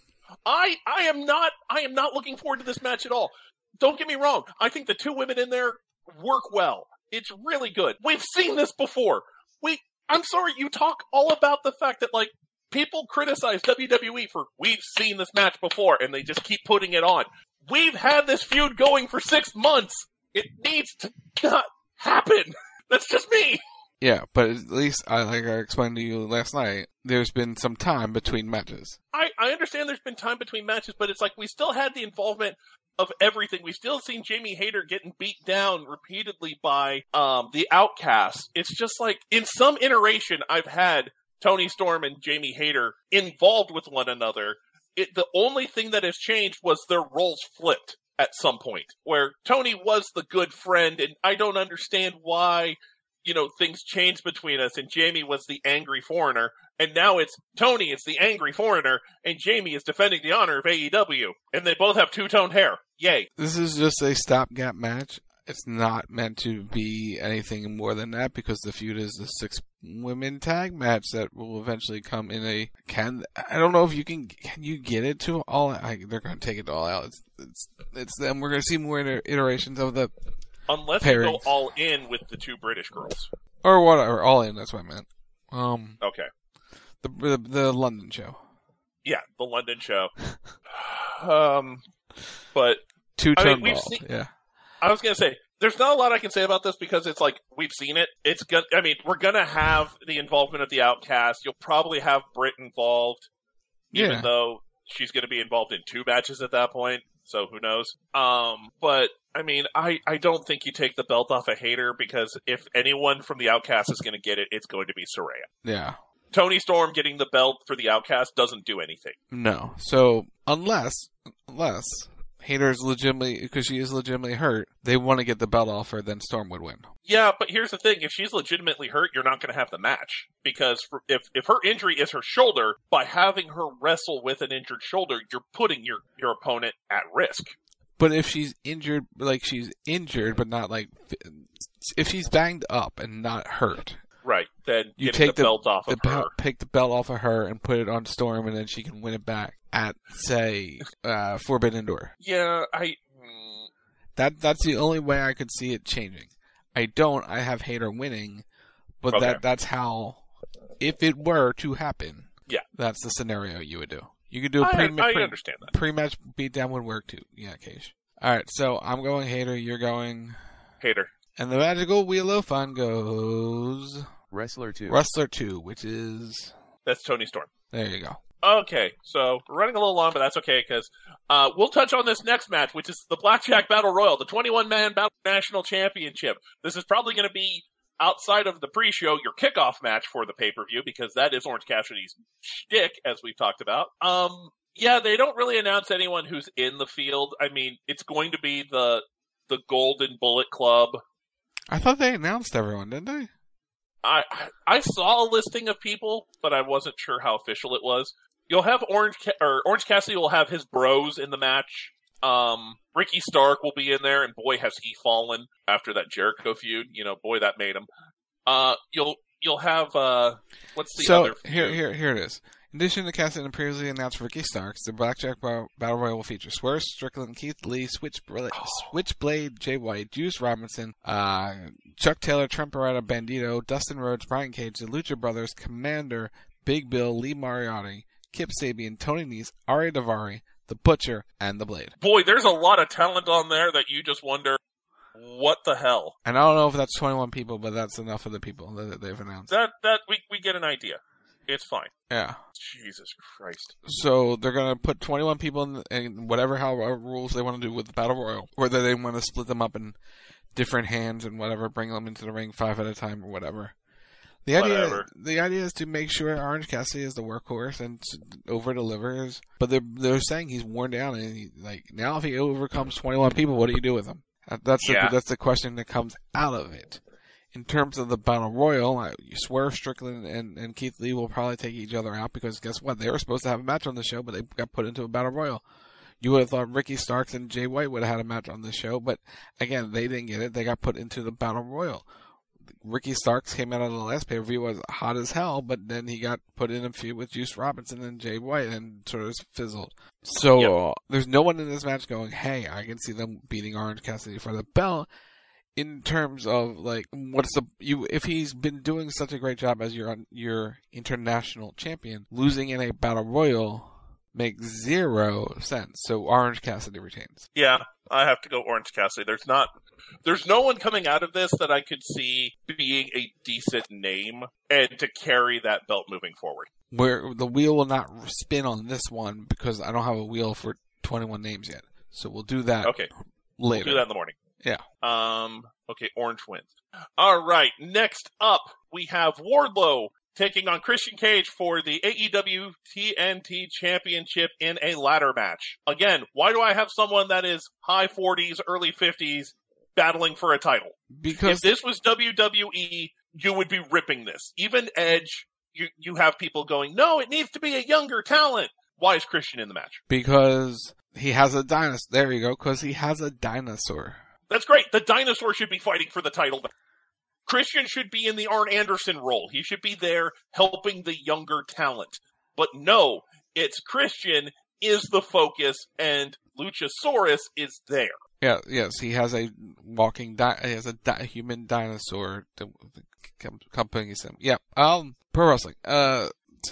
I I am not I am not looking forward to this match at all. Don't get me wrong. I think the two women in there work well. It's really good. We've seen this before. We I'm sorry, you talk all about the fact that, like, people criticize W W E for we've seen this match before and they just keep putting it on. We've had this feud going for six months. It needs to not happen. That's just me. Yeah, but at least, I, like I explained to you last night, there's been some time between matches. I, I understand there's been time between matches, but it's like we still had the involvement of everything. We've still seen Jamie Hayter getting beat down repeatedly by um, the Outcasts. It's just like, in some iteration, I've had Toni Storm and Jamie Hayter involved with one another. It, the only thing that has changed was their roles flipped. at some point, where Tony was the good friend, and I don't understand why, you know, things changed between us, and Jamie was the angry foreigner, and now it's Tony is the angry foreigner, and Jamie is defending the honor of A E W, and they both have two-toned hair. Yay. This is just a stopgap match. It's not meant to be anything more than that, because the feud is the six women tag match that will eventually come in a can. I don't know if you can. Can you get it to all? I, they're going to take it all out. It's it's it's them. We're going to see more iter- iterations of the unless pairings. you go all in with the two British girls or whatever. All in. That's what I meant. Um. Okay. The the, the London show. Yeah, the London show. um, but two I turn mean, we've ball. seen, Yeah. I was gonna say, there's not a lot I can say about this because it's like we've seen it. It's gonna. I mean, we're gonna have the involvement of the Outcast. You'll probably have Britt involved, even Yeah. though she's gonna be involved in two matches at that point. So who knows? Um, but I mean, I, I don't think you take the belt off a hater because if anyone from the Outcast is gonna get it, it's going to be Saraya. Yeah. Tony Storm getting the belt for the Outcast doesn't do anything. No. So unless unless Hayter's legitimately, because she is legitimately hurt, they want to get the belt off her, then Storm would win. Yeah, but here's the thing. If she's legitimately hurt, you're not going to have the match. Because for, if, if her injury is her shoulder, by having her wrestle with an injured shoulder, you're putting your, your opponent at risk. But if she's injured, like she's injured, but not like, if she's banged up and not hurt. Right, then You getting take the, the belt off the of belt, her. Take the belt off of her and put it on Storm, and then she can win it back at, say, uh, Forbidden Door. Yeah, I... That That's the only way I could see it changing. I don't. I have Hayter winning, but Okay. that that's how, if it were to happen, yeah, that's the scenario you would do. You could do a I- pre I pre- understand that. pre-match beatdown would work too. Yeah, Keish. All right, so I'm going Hayter. You're going Hayter. And the magical wheel of fun goes Wrestler two. Wrestler two, which is That's Tony Storm. there. You go. Okay, so we're running a little long, but that's okay, because uh, we'll touch on this next match, which is the Blackjack Battle Royal, the twenty-one man Battle National Championship. This is probably going to be, outside of the pre-show, your kickoff match for the pay-per-view, because that is Orange Cassidy's shtick, as we've talked about. Um, yeah, they don't really announce anyone who's in the field. I mean, it's going to be the the Golden Bullet Club. I thought they announced everyone, didn't they? I I saw a listing of people, but I wasn't sure how official it was. You'll have Orange Ca- or Orange Cassidy will have his bros in the match. Um, Ricky Stark will be in there, and boy has he fallen after that Jericho feud. You know, boy that made him. Uh, you'll you'll have uh, what's the so other? here here here it is. In addition to Cassidy and previously announced Ricky Starks, the Blackjack Bar- Battle Royal will feature Swerve Strickland, Keith Lee, Switchblade, Switchblade, Jay White, Juice Robinson, uh, Chuck Taylor, Trent Beretta, Bandito, Dustin Rhodes, Brian Cage, the Lucha Brothers, Commander, Big Bill, Lee Mariotti, Kip Sabian, Tony Nese, Ari Daivari, The Butcher, and The Blade. Boy, there's a lot of talent on there that you just wonder, what the hell? And I don't know if that's twenty-one people, but that's enough of the people that they've announced. That that we we get an idea. It's fine. Yeah. Jesus Christ. So they're going to put twenty-one people in, the, in whatever how uh, rules they want to do with the Battle Royal. Whether they want to split them up in different hands and whatever, bring them into the ring five at a time or whatever. The idea, Whatever. the idea is to make sure Orange Cassidy is the workhorse and over delivers. But they're they're saying he's worn down, and he, like now if he overcomes twenty-one people, what do you do with him? That, that's Yeah. the, that's the question that comes out of it. In terms of the Battle Royal, I Swerve Strickland and, and Keith Lee will probably take each other out because guess what? They were supposed to have a match on the show, but they got put into a Battle Royal. You would have thought Ricky Starks and Jay White would have had a match on this show, but again, they didn't get it. They got put into the Battle Royal. Ricky Starks came out of the last pay-per-view, was hot as hell, but then he got put in a feud with Juice Robinson and Jay White and sort of fizzled. So Yep. uh, there's no one in this match going, hey, I can see them beating Orange Cassidy for the belt. In terms of like, what's the you? If he's been doing such a great job as your your international champion, losing in a battle royal makes zero sense. So Orange Cassidy retains. Yeah, I have to go Orange Cassidy. There's not, there's no one coming out of this that I could see being a decent name and to carry that belt moving forward. Where the wheel will not spin on this one because I don't have a wheel for twenty-one names yet. So we'll do that. Okay, later. We'll do that in the morning. Yeah. Um. Okay. Orange wins. All right. Next up, we have Wardlow taking on Christian Cage for the A E W T N T Championship in a ladder match. Again, why do I have someone that is high forties, early fifties battling for a title? Because if this was W W E, you would be ripping this. Even Edge, you, you have people going, no, it needs to be a younger talent. Why is Christian in the match? Because he has a dinosaur. There you go, because he has a dinosaur. That's great. The dinosaur should be fighting for the title. Christian should be in the Arn Anderson role. He should be there helping the younger talent. But no, it's Christian is the focus, and Luchasaurus is there. Yeah, yes, he has a walking, di- he has a di- human dinosaur that accompanies him. Yeah, um, pro wrestling. Uh,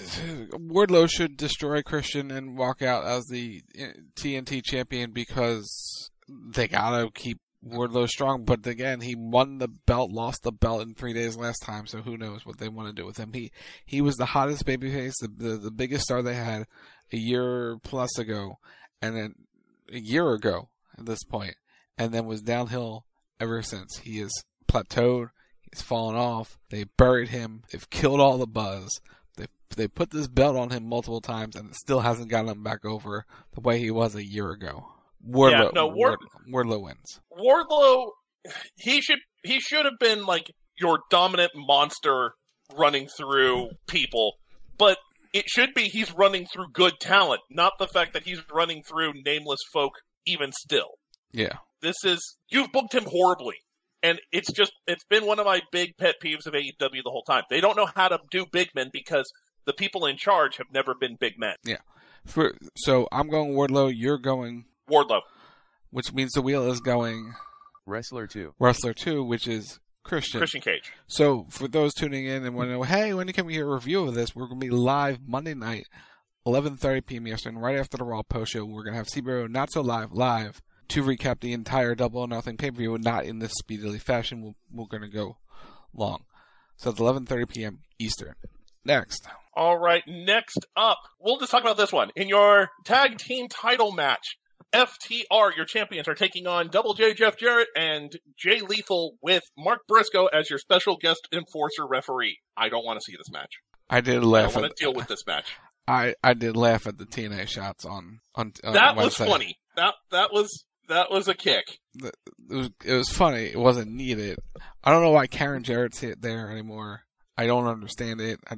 Wardlow should destroy Christian and walk out as the T N T champion because they gotta keep Wardlow strong, but again, he won the belt, lost the belt in three days last time, so who knows what they want to do with him. He he was the hottest babyface, the, the the biggest star they had a year plus ago, and then a year ago at this point, and then was downhill ever since. He is plateaued, he's fallen off, they buried him, they've killed all the buzz, they they put this belt on him multiple times, and it still hasn't gotten him back over the way he was a year ago. Wardlow, yeah, no, Ward- Ward- Wardlow wins. Wardlow, he should he should have been like your dominant monster running through people, but it should be he's running through good talent, not the fact that he's running through nameless folk even still. Yeah. This is, you've booked him horribly, and it's just, it's been one of my big pet peeves of A E W the whole time. They don't know how to do big men because the people in charge have never been big men. Yeah. For, so I'm going Wardlow, you're going Wardlow. Which means the wheel is going Wrestler two. Wrestler two, which is Christian. Christian Cage. So for those tuning in and want to know, hey, when can we hear a review of this? We're going to be live Monday night, eleven thirty p.m. Eastern, right after the Raw post show. We're going to have C-Bro Not So Live live to recap the entire Double or Nothing pay-per-view, not in this speedily fashion. We're, we're going to go long. So it's eleven thirty p.m. Eastern. Next. All right, next up, we'll just talk about this one. In your tag team title match, F T R, your champions, are taking on Double J Jeff Jarrett and Jay Lethal with Mark Briscoe as your special guest enforcer referee. I don't want to see this match. I did laugh. I don't want at, to deal with this match. I, I did laugh at the T N A shots on on. on that was Wednesday. funny. That that was that was a kick. It was it was funny. It wasn't needed. I don't know why Karen Jarrett's there anymore. I don't understand it. I,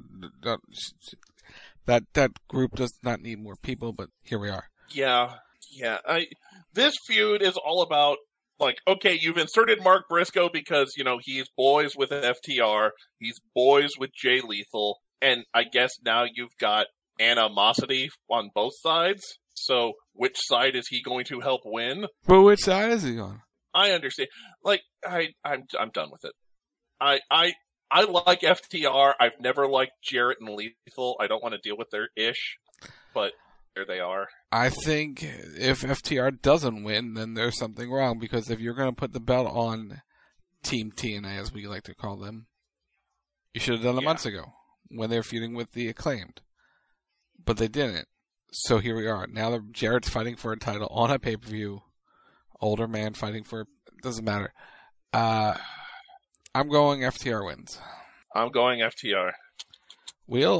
that that group does not need more people, but here we are. Yeah. Yeah, I, this feud is all about, like, okay, you've inserted Mark Briscoe because, you know, he's boys with F T R, he's boys with Jay Lethal, and I guess now you've got animosity on both sides, so which side is he going to help win? But which side is he on? I understand. Like, I, I'm, I'm done with it. I, I, I like F T R, I've never liked Jarrett and Lethal, I don't want to deal with their ish, but there they are. I think if F T R doesn't win, then there's something wrong, because if you're going to put the belt on Team T N A, as we like to call them, you should have done it Yeah. months ago when they were feuding with the Acclaimed. But they didn't. So here we are. Now that Jarrett's fighting for a title on a pay-per-view, older man fighting for it doesn't matter. Uh, I'm going F T R wins. I'm going F T R. Wheel?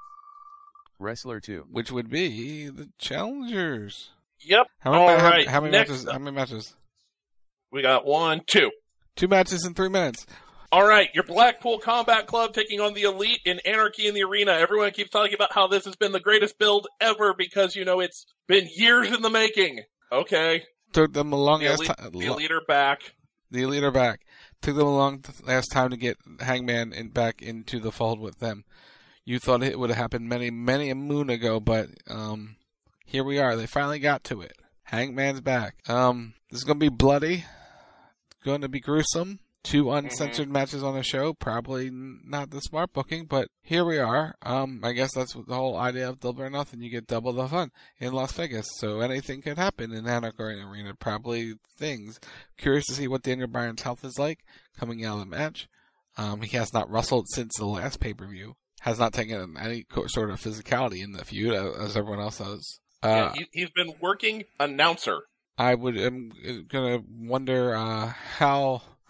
Wrestler two. Which would be the Challengers. Yep. How many, All how, right. how many Next matches? up, How many matches? we got one, two. Two matches in three minutes. All right, your Blackpool Combat Club taking on the Elite in Anarchy in the Arena. Everyone keeps talking about how this has been the greatest build ever because, you know, it's been years in the making. Okay. Took them a long The ass Elite, time. the Elite are back. The Elite are back. Took them a long th- last time to get Hangman in, back into the fold with them. You thought it would have happened many, many a moon ago, but um, here we are. They finally got to it. Hangman's back. Um, this is going to be bloody. Going to be gruesome. Two uncensored mm-hmm. matches on the show. Probably not the smart booking, but here we are. Um, I guess that's the whole idea of Double or Nothing. You get double the fun in Las Vegas, so anything could happen in Anarchy Arena. Probably things. Curious to see what Daniel Bryan's health is like coming out of the match. Um, he has not wrestled since the last pay-per-view. Has not taken any sort of physicality in the feud, as everyone else has. Uh, yeah, he, he's been working announcer. I would am gonna wonder uh, how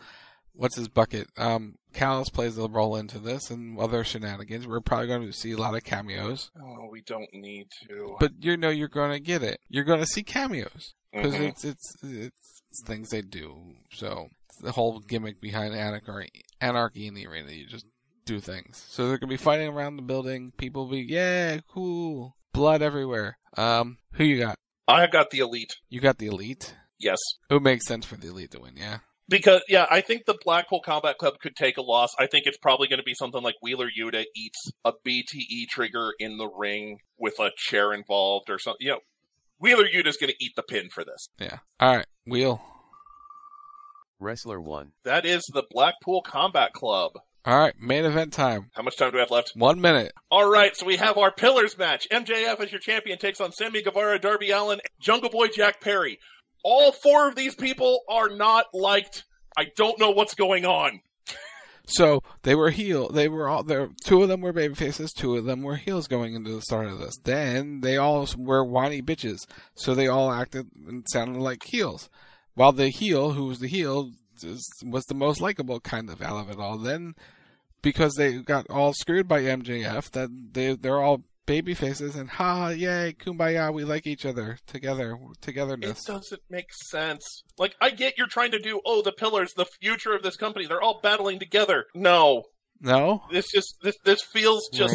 what's his bucket? Um, Callis plays a role into this and other shenanigans. We're probably going to see a lot of cameos. Oh, we don't need to. But you know you're going to get it. You're going to see cameos because Mhm. it's, it's it's it's things they do. So the whole gimmick behind anarchy, anarchy in the arena, you just do things. So they're going to be fighting around the building. People will be, yeah, cool. Blood everywhere. Um, who you got? I got the Elite. You got the Elite? Yes. It would make sense for the Elite to win, yeah. Because, yeah, I think the Blackpool Combat Club could take a loss. I think it's probably going to be something like Wheeler Yuta eats a B T E trigger in the ring with a chair involved or something. You know, Wheeler Yuta's going to eat the pin for this. Yeah. All right, Wheel. Wrestler one. That is the Blackpool Combat Club. All right, main event time. How much time do we have left? One minute. All right, so we have our Pillars match. M J F as your champion takes on Sammy Guevara, Darby Allin, Jungle Boy Jack Perry. All four of these people are not liked. I don't know what's going on. So they were heel. They were all there. Two of them were baby faces. Two of them were heels going into the start of this. Then they all were whiny bitches. So they all acted and sounded like heels. While the heel, who was the heel, was the most likable kind of out of it all. Then, because they got all screwed by M J F, that they they're all baby faces and ha yay kumbaya, we like each other together togetherness. It doesn't make sense. Like, I get you're trying to do oh the Pillars, the future of this company. They're all battling together. No, no. This just this this feels just.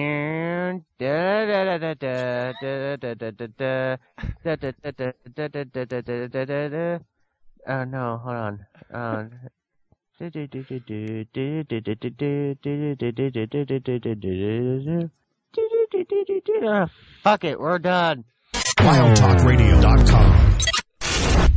Oh no, hold on. Um, oh, fuck it, we're done. wild talk radio dot com